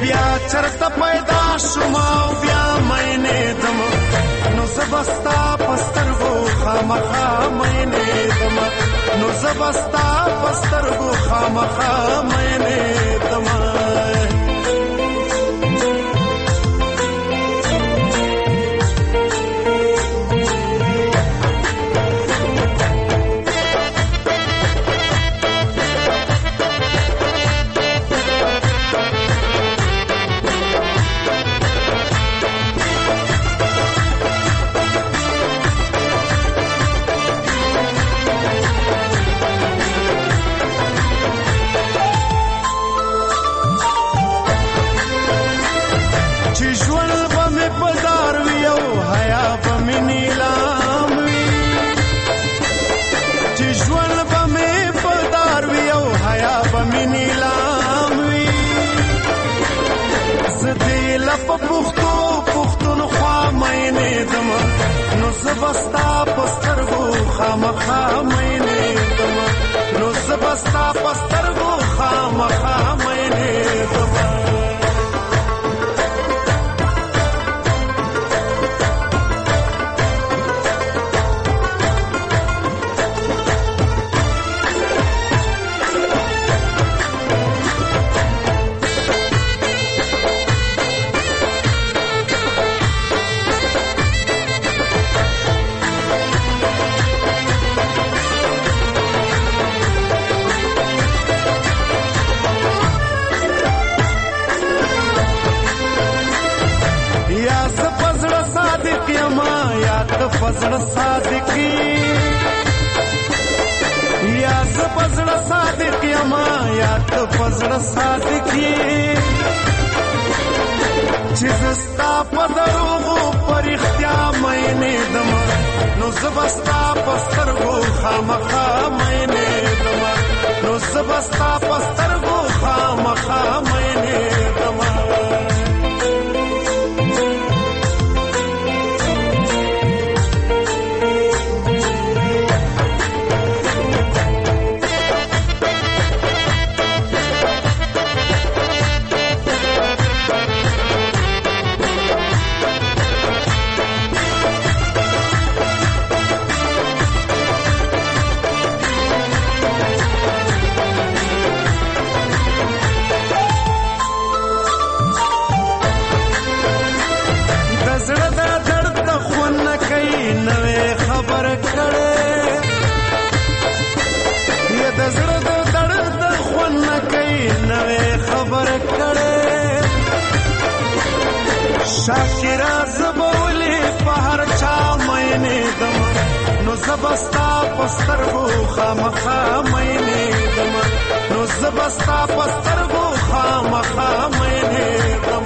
بیا چرته پیدا شوم او بیا مینې دم نو زه به ستا په سترګو خامخا مینې دم نو زه به ستا په سترګو خامخا مینې دم پختو پختونخوا مینې دم نو زه به ستا په سترګو خامخا مینې دم نو زه به ستا په سترګو خامخا مینې دم فزړه صادقي یا زه فزړه صادق یم یا ته فزړه صادقي چې زستا په دروغو پر اختیا مینې دم نو زه به ستا په سترګو خامخا مینې دم نو زه به ستا په سترګو خامخا مینې دم شاکرا زبولی په هر چا مینې دم نو زبستا پسترګو خامخا مینې دم نو زبستا پسترګو خامخا مینې دم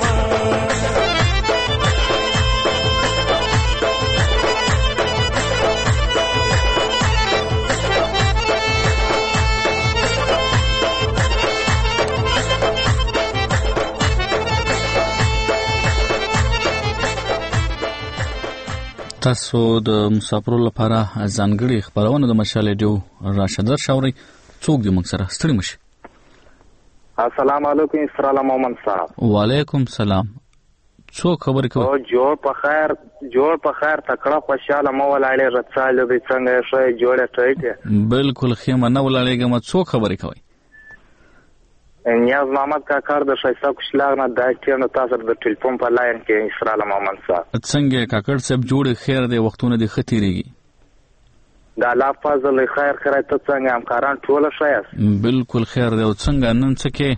تاسو د مسافرو لپاره ځانګړي خبرونه د مشال ډیو راشدر شاوري څوک دې موږ سره ستړي مشي. السلام علیکم اسرائیل مومن صاحب. وعلیکم سلام. څوک خبرې کوي؟ او جوړ په خیر جوړ په خیر تکړه خوشاله مو ولاړې رڅاله به څنګه شوي جوړه ټایټه. بالکل خیمه نه ولاړېږم. څوک خبرې کوي؟ نیاز محمد کاکړ د شایسته کوشلاغ نه د ټینو تاسو د ټلیفون په لاین کې اسرائیل مومن صاحب. څنګه کاکړ صاحب جوړ خیر دی وختونه د خطرېږي. دا لا فضل خیر خیر ته څنګه همکاران ټول شایست. بالکل خیر دی او څنګه نن څه کې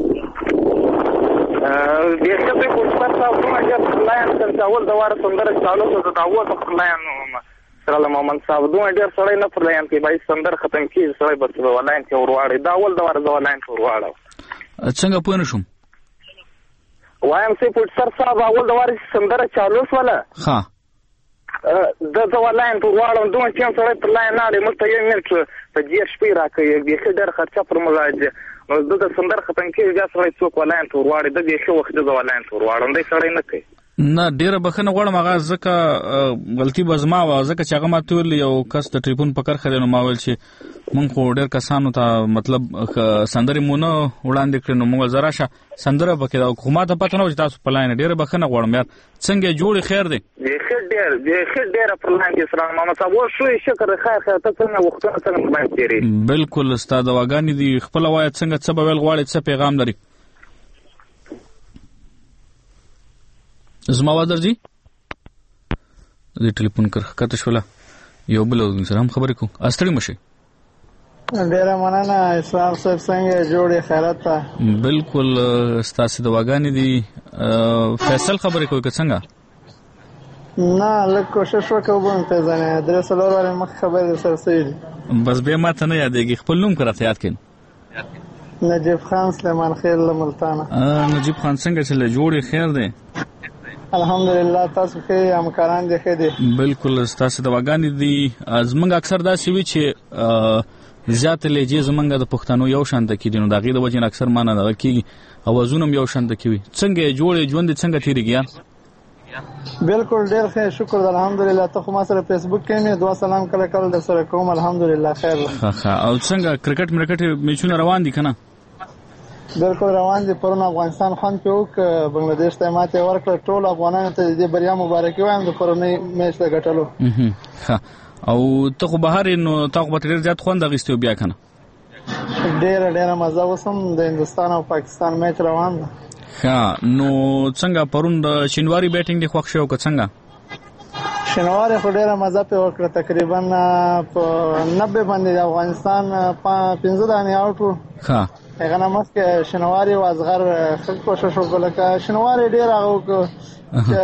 ا دې څه په کومه تاسو باندې لاین تر اول د واره سندره چالو ته د اول په لاین اسرائیل مومن صاحب دوه ډیر سړی نه پر لاین کې بای سندر ختم کیږي سړی بس په لاین کې ورواړي دا اول د واره د لاین کې ورواړو. څنګه پوه نه شوم؟ وایم سي پټ سر صاحب اول د واره سندره چالو ولا ها د ځوالین په واړو دوه چې سره پر لاین نه لري مته یې منټ په دې شپې راکې به خدای خرچه پر ملاجه نو د سندر ختم کېږي دا سره څوک ولاین تور واړي د دې شو وخت د ځوالین تور واړو دې سره نه کوي. نه ډیره بخنه غواړم هغه ځکه غلطي به زما وه ځکه چې هغه ماته ویل یو کس د ټلیفون په کرښه دی نو ما ویل چې مونږ خو ډېر کسانو ته مطلب سندرې مو نه وړاندې کړې نو مونږ زه راشه سندره پکې ده خو ما ته پته نه وه چې تاسو په لاین ډېره بخښنه غواړم یار څنګه یې جوړې خیر دی بیخي ډېر بیخي ډېره په لاین کې اسلام محمد صاحب اوس شوې شکر دی خیر خیر ته څنګه وختونه څنګه باندې تېرېږي بالکل ستا دواګانې دي خپله وایه څنګه څه به ویل غواړې څه پیغام لري زما آواز درځي د ټلیفون کرښه کته شوله یو بل سره هم خبرې کوو ستړي مه شئ ډېره مننه اسلام صاحب څنګه جوړې خیرات ته بالکل ستاسې دواګانې دي فیصل خبرې کوئ که څنګه نه لږ کوشش وکړو به مې پېژنې درې څلور وارې مخکې خبرې سره سوي دي بس بیا ما ته نه یادېږي خپل نوم که راته یاد کړئ نجیب خان سلیمان خیل له ملتانه نجیب خان څنګه چې له جوړې خیر دی الحمدلله تاسو ښه همکاران دي ښه دي بالکل ستاسې دواګانې دي زموږ اکثر داسې وي چې زیاتې لهجې زموږ د پښتنو یو شانته کېدي نو د هغې د وجې نه اکثر ما نه دغه کېږي اوازونه هم یو شانته کې وي څنګه یې جوړې ژوند دې څنګه تېرېږي یار بالکل ډېر ښه شکر د الحمدلله ته خو ما سره فیسبوک کې مې دعا سلام کله کله در سره کوم الحمدلله خیر ښه ښه او څنګه کرکټ مرکټ میچونه روان دي که نه بالکل روان دي پرون افغانستان خوند پې وکړ بنګلادیش ته یې ماتې ورکړه ټول افغانانو ته د دې بریا مبارکي وایم د پرونۍ میچ د ګټلو ښه او ته خو بهر یې نو تا خو به ډېر زیات خوند اخیستی بیا که نه ډېره ډېره مزه اوس هم د هندوستان او پاکستان میچ روان ده ښه نو څنګه پرون د شینواري بیټینګ دې خوښ شوی که څنګه شینواري خو ډېره مزه پې وکړه تقریبا په نبې باندې د افغانستان پنځه دانې آوټ وو ښه هغه نه مخکې شینواري او اصغر ښه کوشش وکړو لکه شینواري ډېر هغه وکړو چې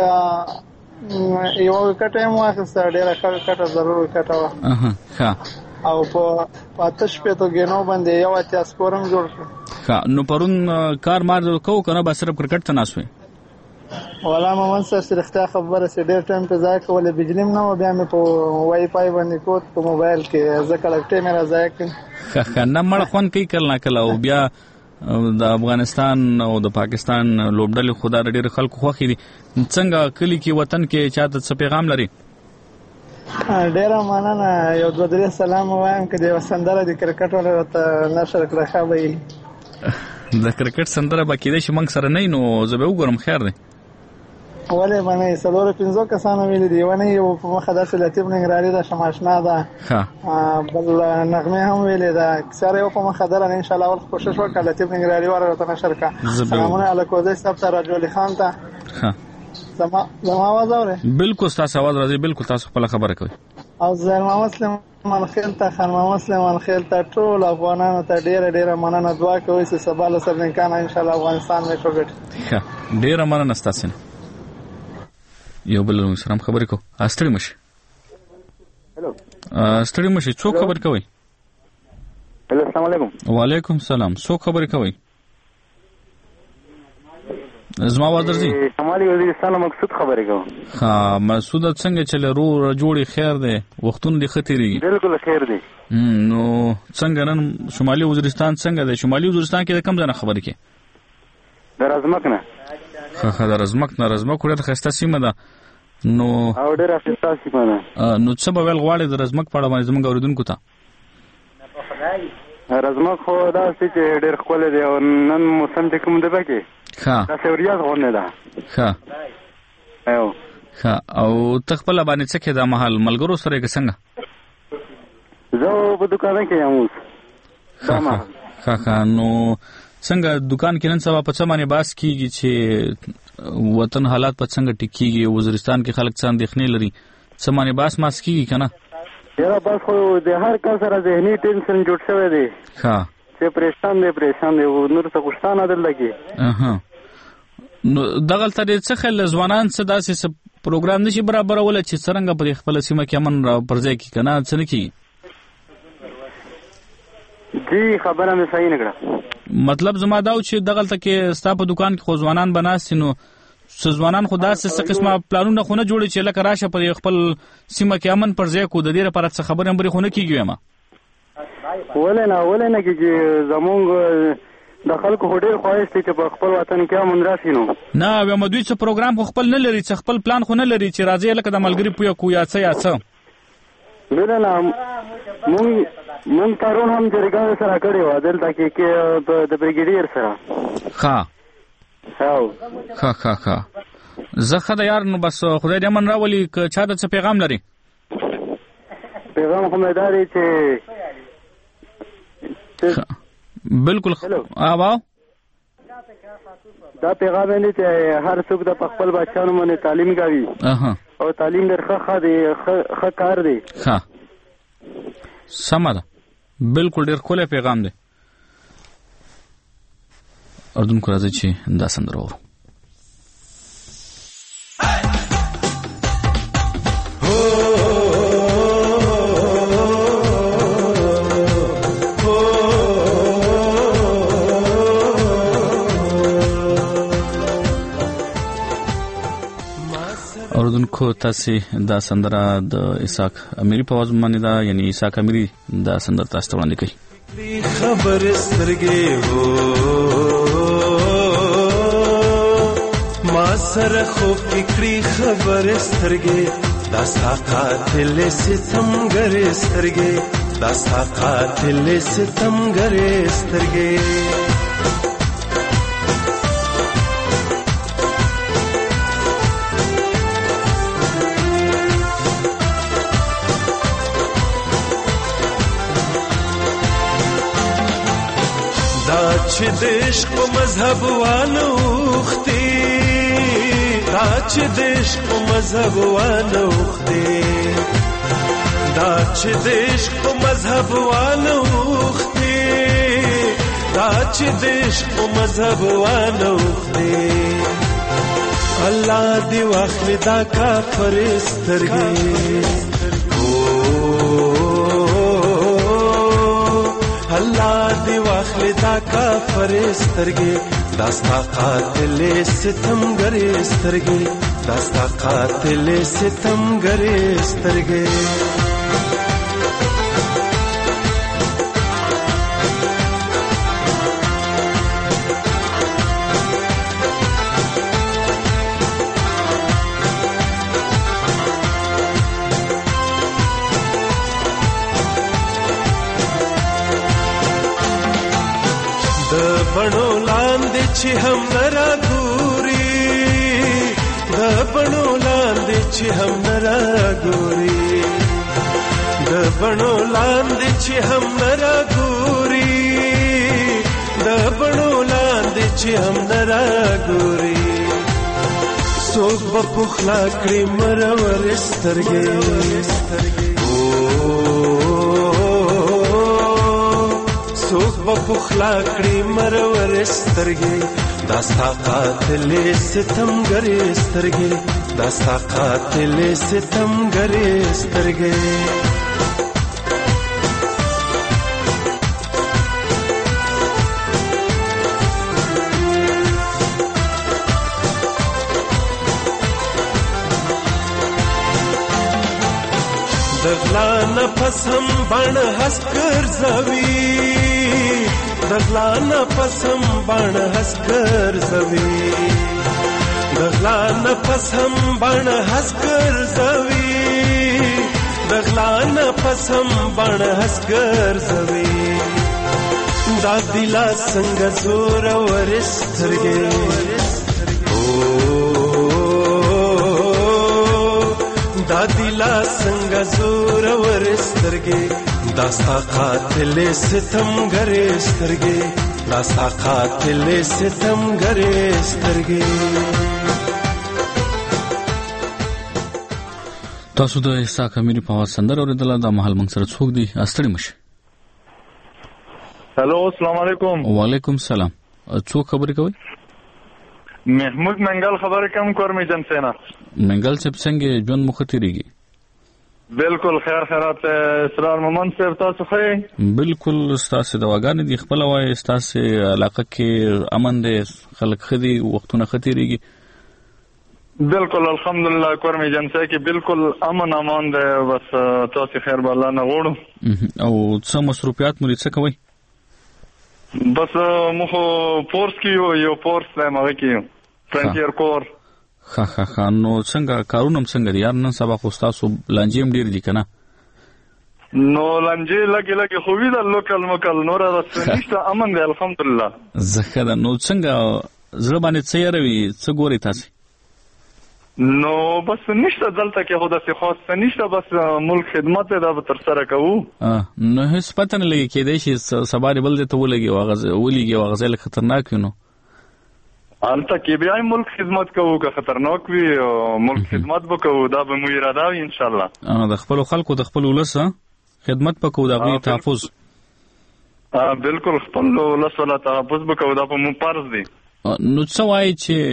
یوه وکټ یې هم واخیسته ډېره ښه وکټه ضرور وکټه وه او په اته شپېتو ګینو باندې یو اتیا سکور هم جوړ کړو ښه نو پرون کار مار کوو که نه به صرف کرکټ ته ناست وې والا محمد صاحب چې رښتیا خبره چې ډېر ټایم پې ضایع کوله بجلي هم نه وه بیا مې په وای فای باندې کوت په موبایل کې ځکه لږ ټایم یې را ضایع کړي ښه ښه نه مړه خوند کوي کله نه کله او بیا د افغانستان او د پاکستان لوبډلې خو دا د ډېرو خلکو خوښې دي څنګه کلي کې وطن کې چاته څه پیغام لري ډېره مننه یو دوه درې سلام وایم که د یوه سندره د کرکټ والا ورته نشر کړه ښه به وي د کرکټ سندره به کېدای شي موږ سره نه وي نو زه به وګورم خیر دی ولې به نه وي څلورو پنځو کسانو ویلي دي یوه نه یو په مخه داسې لطیف ننګرهاري ده شماشنا ده بل نغمې هم ویلې ده کساره یو په مخه دله انشاءالله اول کوشش وکړه لطیف ننګرهاري واره ورته نشر کړه سلامونه الکوزی صاحب ته راجو علي خان ته زما آواز اورئ بالکل ستاسو آواز راځي بالکل تاسو خپله خبره کوئ او زیر محمد سلیمان خیل ته خان محمد سلیمان خیل ته ټول افغانانو ته ډېره ډېره مننه دعا کوئ چې سبا له سرنکانه انشاءالله افغانستان میچ وګټي ښه ډېره مننه ستاسې نه یو بل سره هم خبرې کوو ستړي مه شئ ستړي مه شئ څوک خبرې کوئ السلام علیکم وعلیکم سلام څوک خبرې کوئ زما آواز درځي شمالي وزیرستان مقصود خبرې کوم ښه مسعوده څنګه چې له روغ جوړې خیر دی وختونه دې ښه تېرېږي بالکل خیر دی نو څنګه نن شمالي وزیرستان څنګه دی شمالي وزیرستان کې د کوم ځای نه خبرې کوې د رزمک نه ښه ښه د رزمک نه رزمک ډېره ښایسته سیمه ده نو او ډېره ښایسته سیمه ده نو څه به ویل غواړې د رزمک په اړه باندې زموږ اورېدونکو ته رزمک خو داسې چې ډېر ښکلی دی او نن موسم چې کوم دی پکې ښه داسې وریځ غوندې ده ښه ایو ښه او ته خپله باندې څه کې دا مهال ملګرو سره یې که څنګه زه په دوکانه کې یم اوس ښه ښه نو څنګه دوکان کې نن سبا په څه باندې بحث کېږي چې وطن حالات په څنګه ټیک کېږي وزیرستان کې خلک څه اندېښنې لري څه باندې بحث ماس کېږي که نه یاره بس خو د هر کس سره ذهني ټینشن جوړ شوی دی ښه چې پریشان دی پریشان دی نور څه غوښتا نه دلته کې نو دغلته ډېر څه خیال ځوانان څه داسې څه پروګرام نشي برابرولی چې څرنګه په خپله سیمه کې امن را پر ځای کړي که نه څه نه کېږي جی خبره مې صحیح نه کړه مطلب زما دا و چې دغلته کې ستا په دوکان کې خو ځوانان به ناست نو څه ځوانان خو داسې څه قسمه پلانونه خو نه جوړي چې لکه راشه پر خپل سیمه کې امن پر ځای کړو د دې لپاره څه خبرې خبرې خو نه کېږي وایم ولې نه ولې نه کېږي زمونږ د خلکو خو ډېر خواهش دی چې په خپل وطن کې امن راشي. نو نه بیا مدوی څه پروګرام خو خپل نه لري، څه خپل پلان خو نه لري چې راځي لکه د ملګري پویا کو یا څه یا څه. نه نه مونږ مونږ پرون هم جرګه سره کړې وه دلته کې کې د بریګیډیر سره. ښه ښه ښه ښه زه ښه د یار نو بس خدای دې امن راولي. که چا ته څه پیغام لري؟ پیغام خو مې دا دی چې بالکل آواو دا پیغام دی چې هر څوک د خپل بچیانو باندې تعلیم کوي او تعلیم ډېر ښه دی، ښه کار دی. ښه سمه ده، بالکل ډېر ښکلی پیغام دی. اردن کو راځي چې دا سندره وورو. اردوونکو تاسو دا سندره د اسحاق امیری په आवाज باندې دا یعنی اسحاق امیری دا سندره تاسو ته وړاندې کوي. خبر سترګې هو ما سره خو فکری خبر سترګې داستا قاتل ستمګر سترګې داستا قاتل ستمګر سترګې چې د عشق په مذهب وانوختي دا چې د عشق په مذهب وانوختي دا چې د عشق په مذهب وانوختي دا چې د عشق په مذهب وانوختي الله دې واخلي دا کافر سترګې الله دی واخلی دا کافر سترګې داستا قاتل ستمګر سترګې داستا قاتل ستمګر سترګې بڼو لاندې چې هم نرا ګوري د بڼو لاندې چې هم نرا ګوري د بڼو لاندې چې هم نرا ګوري د بڼو لاندې چې هم نرا ګوري څوک به پخلا کړي مرور سترګې څوک به پخلا کړي مرور سترګې داستا قاتل ستمګر سترګې داستا قاتل ستمګر سترګې دغلا نفس هم بڼ هس ګرځوي دغلا نفس هم بڼ هس ګرځوي دغلا نفس هم بڼ هس ګرځوي دغلا نفس هم بڼ هس ګرځوي دا دلا څنګه زور ورسترګې دا دلا څنګه زور ورسترګې داستا قاتل ستمګر سترګې داستا قاتل ستمګر سترګې تاسو د اسحاق امیری په आवाज سندره اوریدله. دا مهال موږ سره څوک دی؟ استړی مشه. هلو السلام علیکم. وعلیکم السلام. څوک خبرې کوي؟ محمود منګل خبرې کوم کورمې جن سینا. منګل صاحب څنګه ژوند مخ تیریږي؟ بالکل خیر خیرات. اسرار مومن صاحب تاسو ښه؟ بالکل ستاسو دواګانې دي خپل وای ستاسو علاقه کې امن دي خلک خدي وختونه ختیریږي؟ بالکل الحمدلله کورمې جن سه کې بالکل امن امان ده. بس تاسو خیر بالله نه غوړو. او څه مصروفیات مو څه کوي؟ بس مخ فورس کې یو فورس لا مغه کې فرنټیر کور. ها ها ها نو څنګه کارونه څنګه دي یار نن سبا خو تاسو لانجیم ډیر دي کنه؟ نو لانجې لګي لګي خو وی د لوکل مکل نور راستنیشته امن دی الحمدلله. زخه دا نو څنګه زړه باندې څه یروي څه ګوري تاسو؟ نو بس نشته دلته کې خو د څه خاص نشته بس ملک خدمت دا به تر سره کوو. نو هیڅ پته نه لګي کېدای شي سبا بل دې ته ولګي واغز ولګي واغز له خطرناک نو البته کې بیا ملک خدمت کوو که خطرناک وي ملک خدمت وکړو دا به مو اراده وي ان شاء الله. انا د خپل خلکو د خپل ولس خدمت وکړو دا غوي تحفظ. ا بالکل خپل ولس ولا تحفظ وکړو دا په مو فرض دي. نو څه وایي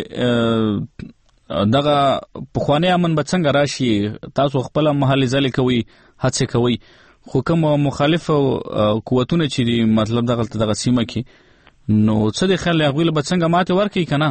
چې دغه پخوانی امن به څنګه راشي تاسو خپل محلي ځل کوي هڅه کوي خو کوم مخالف قوتونه چې دي مطلب دغه دغه سیمه کې نو څه د خل غویل به څنګه ماته ورکړي کنه؟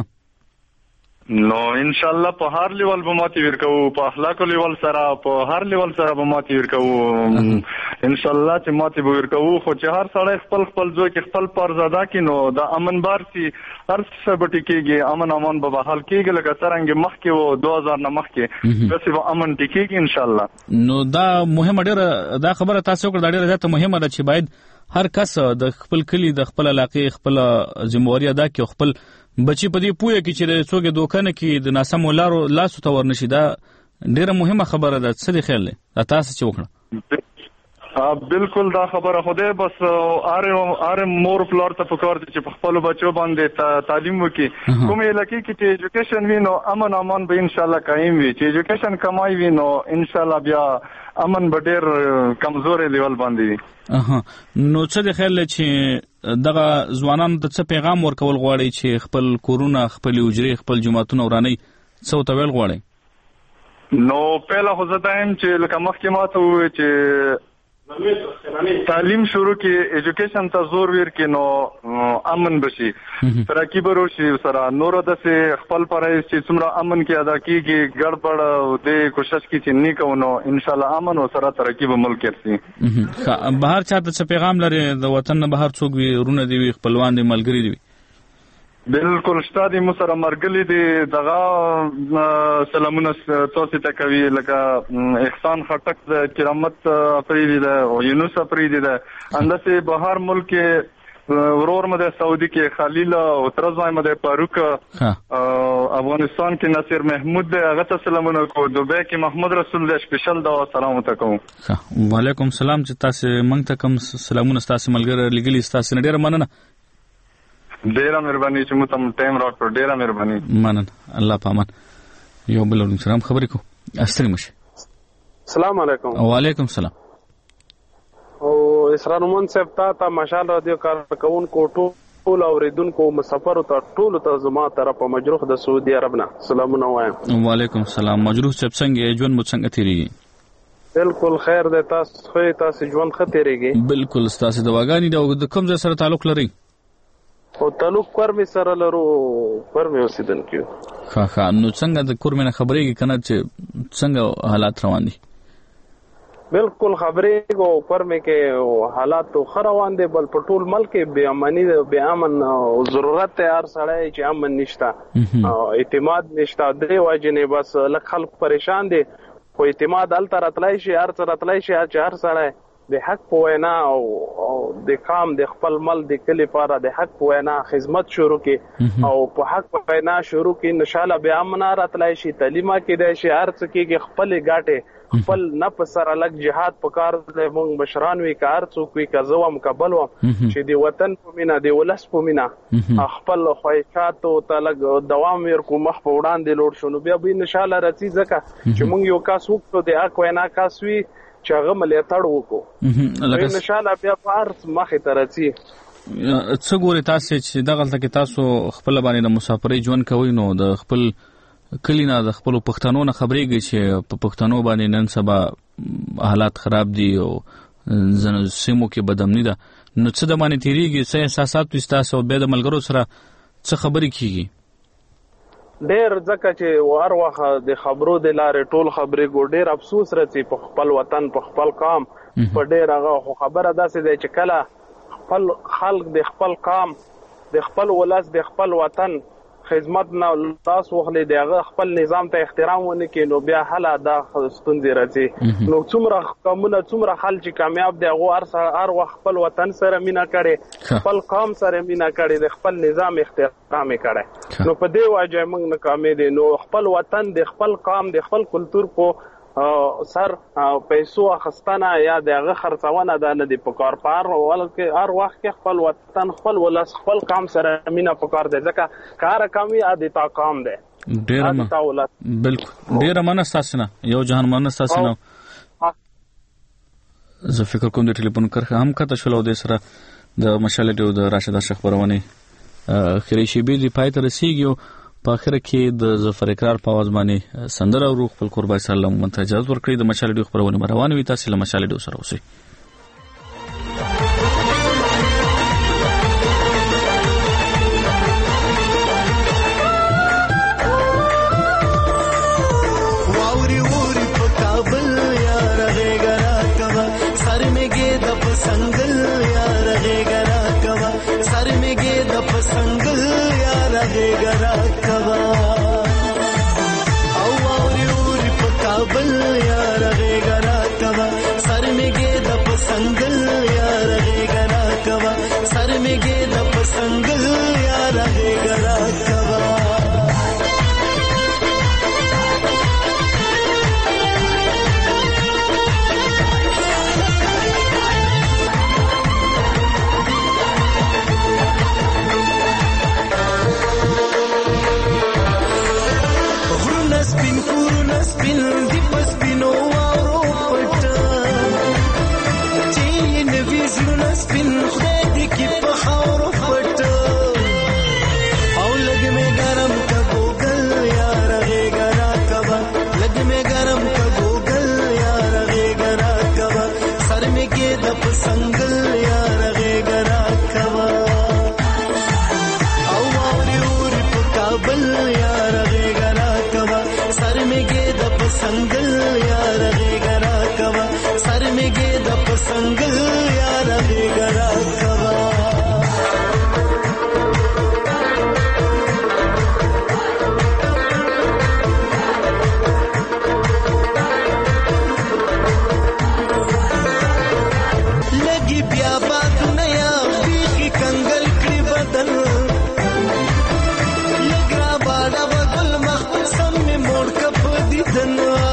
نو ان شاء الله په هر لیول به ماته ورکو په اخلاق لیول سره په هر لیول سره به ماته ورکو ان شاء الله چې ماته به ورکو خو چې هر سړی خپل خپل ځای کې خپل فرض ادا کړي نو د امن بار سي هر څه به ټکیږي امن امان به حل کیږي لکه څنګه مخکې و دوه هزار نه مخکې بس به امن ټکیږي ان شاء الله. نو دا مهمه ډیره دا خبره تاسو کړه ډیره زیاته مهمه ده چې باید هر کس د خپل کلی د خپل علاقې خپل ذمہواری ادا کړي خپل بچي په دې پوهه کې چې څوک دوکانه کې د ناسم لارو لاسو ته ورنشي دا ډیره مهمه خبره ده. څه دی خیال دی تاسو چې وکړه؟ ها بالکل دا خبره خوده بس اره اره مور فلور ته فکر دي چې په خپل بچو باندې تعلیم وکي کومه لکه کې چې ایجوکیشن وینو امن امان به ان شاء الله قائم وي چې ایجوکیشن کمای وینو ان شاء الله بیا امن به ډیر کمزورې لیول باندې. اها نو څه د خیال چې دغه ځوانانو ته څه پیغام ورکول غواړي چې خپل کورونه خپل وجري خپل جماعتونه وراني څه ته ویل غواړي؟ نو پهلا خو زه دایم چې لکه مخکې ماته وې چې تعلیم شروع کې ایجوکیشن ته زور ورکړي نو امن بشي ترقی به وشي سره نور د څه خپل پرایز چې څومره امن کې ادا کیږي ګډوډ د کوشش کې چې نه کوو ان شاء الله امن او سره ترقی به ملک ورسي. بهر چاته څه پیغام لري د وطن نه بهر څوک وي رونه دی خپلوان دی ملګری دی؟ بالکل شتادي مو سره مرګلي دي دغه سلامونه تاسو ته کوي لکه احسان خټک د کرامت افریدي ده او یونس افریدي ده اندسه بهر ملک ورور مده سعودي کې خلیل او ترزمای مده فاروق افغانستان کې نصیر محمود ده هغه ته سلامونه کو دوبه کې محمد رسول ده سپیشل دا سلام تکوم. وعلیکم سلام چې تاسو مونږ ته کوم سلامونه تاسو ملګری لګلی تاسو ډیر مننه. ډیره مهرباني چې مو ته ټایم راکړو ډیره مهرباني. مننه الله پامان. یو بل ورن سلام خبرې کو استری مشه. السلام علیکم. وعلیکم السلام. او اسرار مون صاحب تا ته ماشال رادیو کارکونکو ټول اوریدونکو مسافر ته ټول ته زما طرفه مجروح د سعودي عرب نه سلامونه وایم. وعلیکم السلام مجروح صاحب څنګه ژوند مو څنګه تیریږي؟ بالکل خیر ده تاسو خو تاسو ژوند ښه تیریږي؟ بالکل تاسو د واګانی د کوم ځای سره تعلق لري؟ او تعلق کورمي سره لرو کورمي اوسیدونکو. ها ها نو څنګه د کورمي نه خبرېږي کنه چې څنګه حالات روان دي؟ بالکل خبرې کو کورمي کې حالات خو روان دي بل په ټول ملک به امني به امن ضرورت هر سړی چې امن نشته اعتماد نشته درې واجنې بس لک خلک پریشان دي خو اعتماد ال تر اتلای شي هر تر اتلای شي هر سړی د حق په وینا او د قام د خپل مل د کلی لپاره د حق په وینا خدمت شروع کی او په حق په وینا شروع کی ان شاء الله به امن راتلای شي تعلیمه کې د شي هر څه کې خپل غاټه خپل نفس سره لګ جهاد په کار د مونږ بشران وی کار څوک وی کزو مقبل و چې د وطن په مینا د ولس په مینا خپل خواهشات او تلګ دوام ورکو مخ په وړاندې لوړ شنو بیا به ان شاء الله راځي ځکه چې مونږ یو کاس وکړو د حق وینا کاس وی چې هغه ملي تړ وکړو ان شاء الله بیا پارس مخه ترڅي. څه ګوري تاسو چې دغه تل کې تاسو خپل باندې د مسافرۍ ژوند کوي نو د خپل کلینا د خپل پښتنو نه خبرېږي چې په پښتنو باندې نن سبا حالات خراب دي او زنه سیمو کې بدامنی ده نو څه د باندې تیریږي څه احساسات وستاسو به د ملګرو سره څه خبرې کیږي؟ ډېر ځکه چې هر وخت د خبرو د لارې ټول خبرې ګو ډېر افسوس راځي په خپل وطن په خپل قام په ډېر هغه خبره داسې دی چې کله خپل خلق د خپل قام د خپل ولس د خپل وطن خدمت نه لاس وخلي دغه خپل نظام ته احترام ونه کړي نو بیا حل دا ستونزې راځي نو څومره قومونه څومره خلک چې کامیاب دي هغه هر وخت خپل وطن سره مینا کړي خپل قوم سره مینا کړي د خپل نظام احترام کړي نو په دې وجه موږ ناکامې دي نو خپل وطن د خپل قوم د خپل کلچر په سر پیسو اخستانه یا دغه خرڅونه ده نه دی په کار پار ولکه هر وخت کې خپل وطن خپل ولس خپل قوم سره مینا په کار دی ځکه کار کمی ادي تا قوم دی ډیر بالکل ډیر منستاسنه یو جهان منستاسنه زه فکر کوم د ټلیفون کرخه هم کته شلو د سره د مشالې د راشد شیخ خبرونه خري شي به دی پای ته رسیږي په اخر کې د ظفر اقرار په आवाज باندې سندره او روح خپل قربای سلام منتجز ورکړي د مشالې د خبرونه روان وي تاسو له مشالې سره اوسئ واوري ووري په کابل یار غېګرا کوا سر میګه د پسنګل یار غېګرا کوا سر میګه د پسنګل یار غېګرا کوا او واوري ووري په کابل یار غېګرا کوا سر میګه د پسنګل یار غېګرا کوا سر میګه د پسنګل یار غېګرا کوا سپین دی پس پینو وارو پټ چې نوی زړه سپین خدای دې کې په خاورو پټ او لګ مې ګرم کا ګوګل یار غېګرا کبا لګ مې ګرم کا ګوګل یار غېګرا کبا سر مې کې د پسنګل یار غېګرا کبا او اوري اوري په کابل یار غېګرا کبا سر مې کې پسنګل یار غېګرا کوا سر میګه د پسنګل یار غېګرا کوا لګي بیا باد نه یا بیخي کنګل کړي بدل لګرا باډا وګل مخ سم می موړ کپ دي دنوا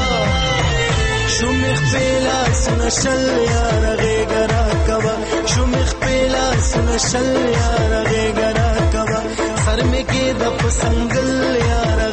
شومخ پیلا سنشل یار غېګرا کوا شومخ پیلا سنشل یار غېګرا کوا سر می کې د پسنګل یار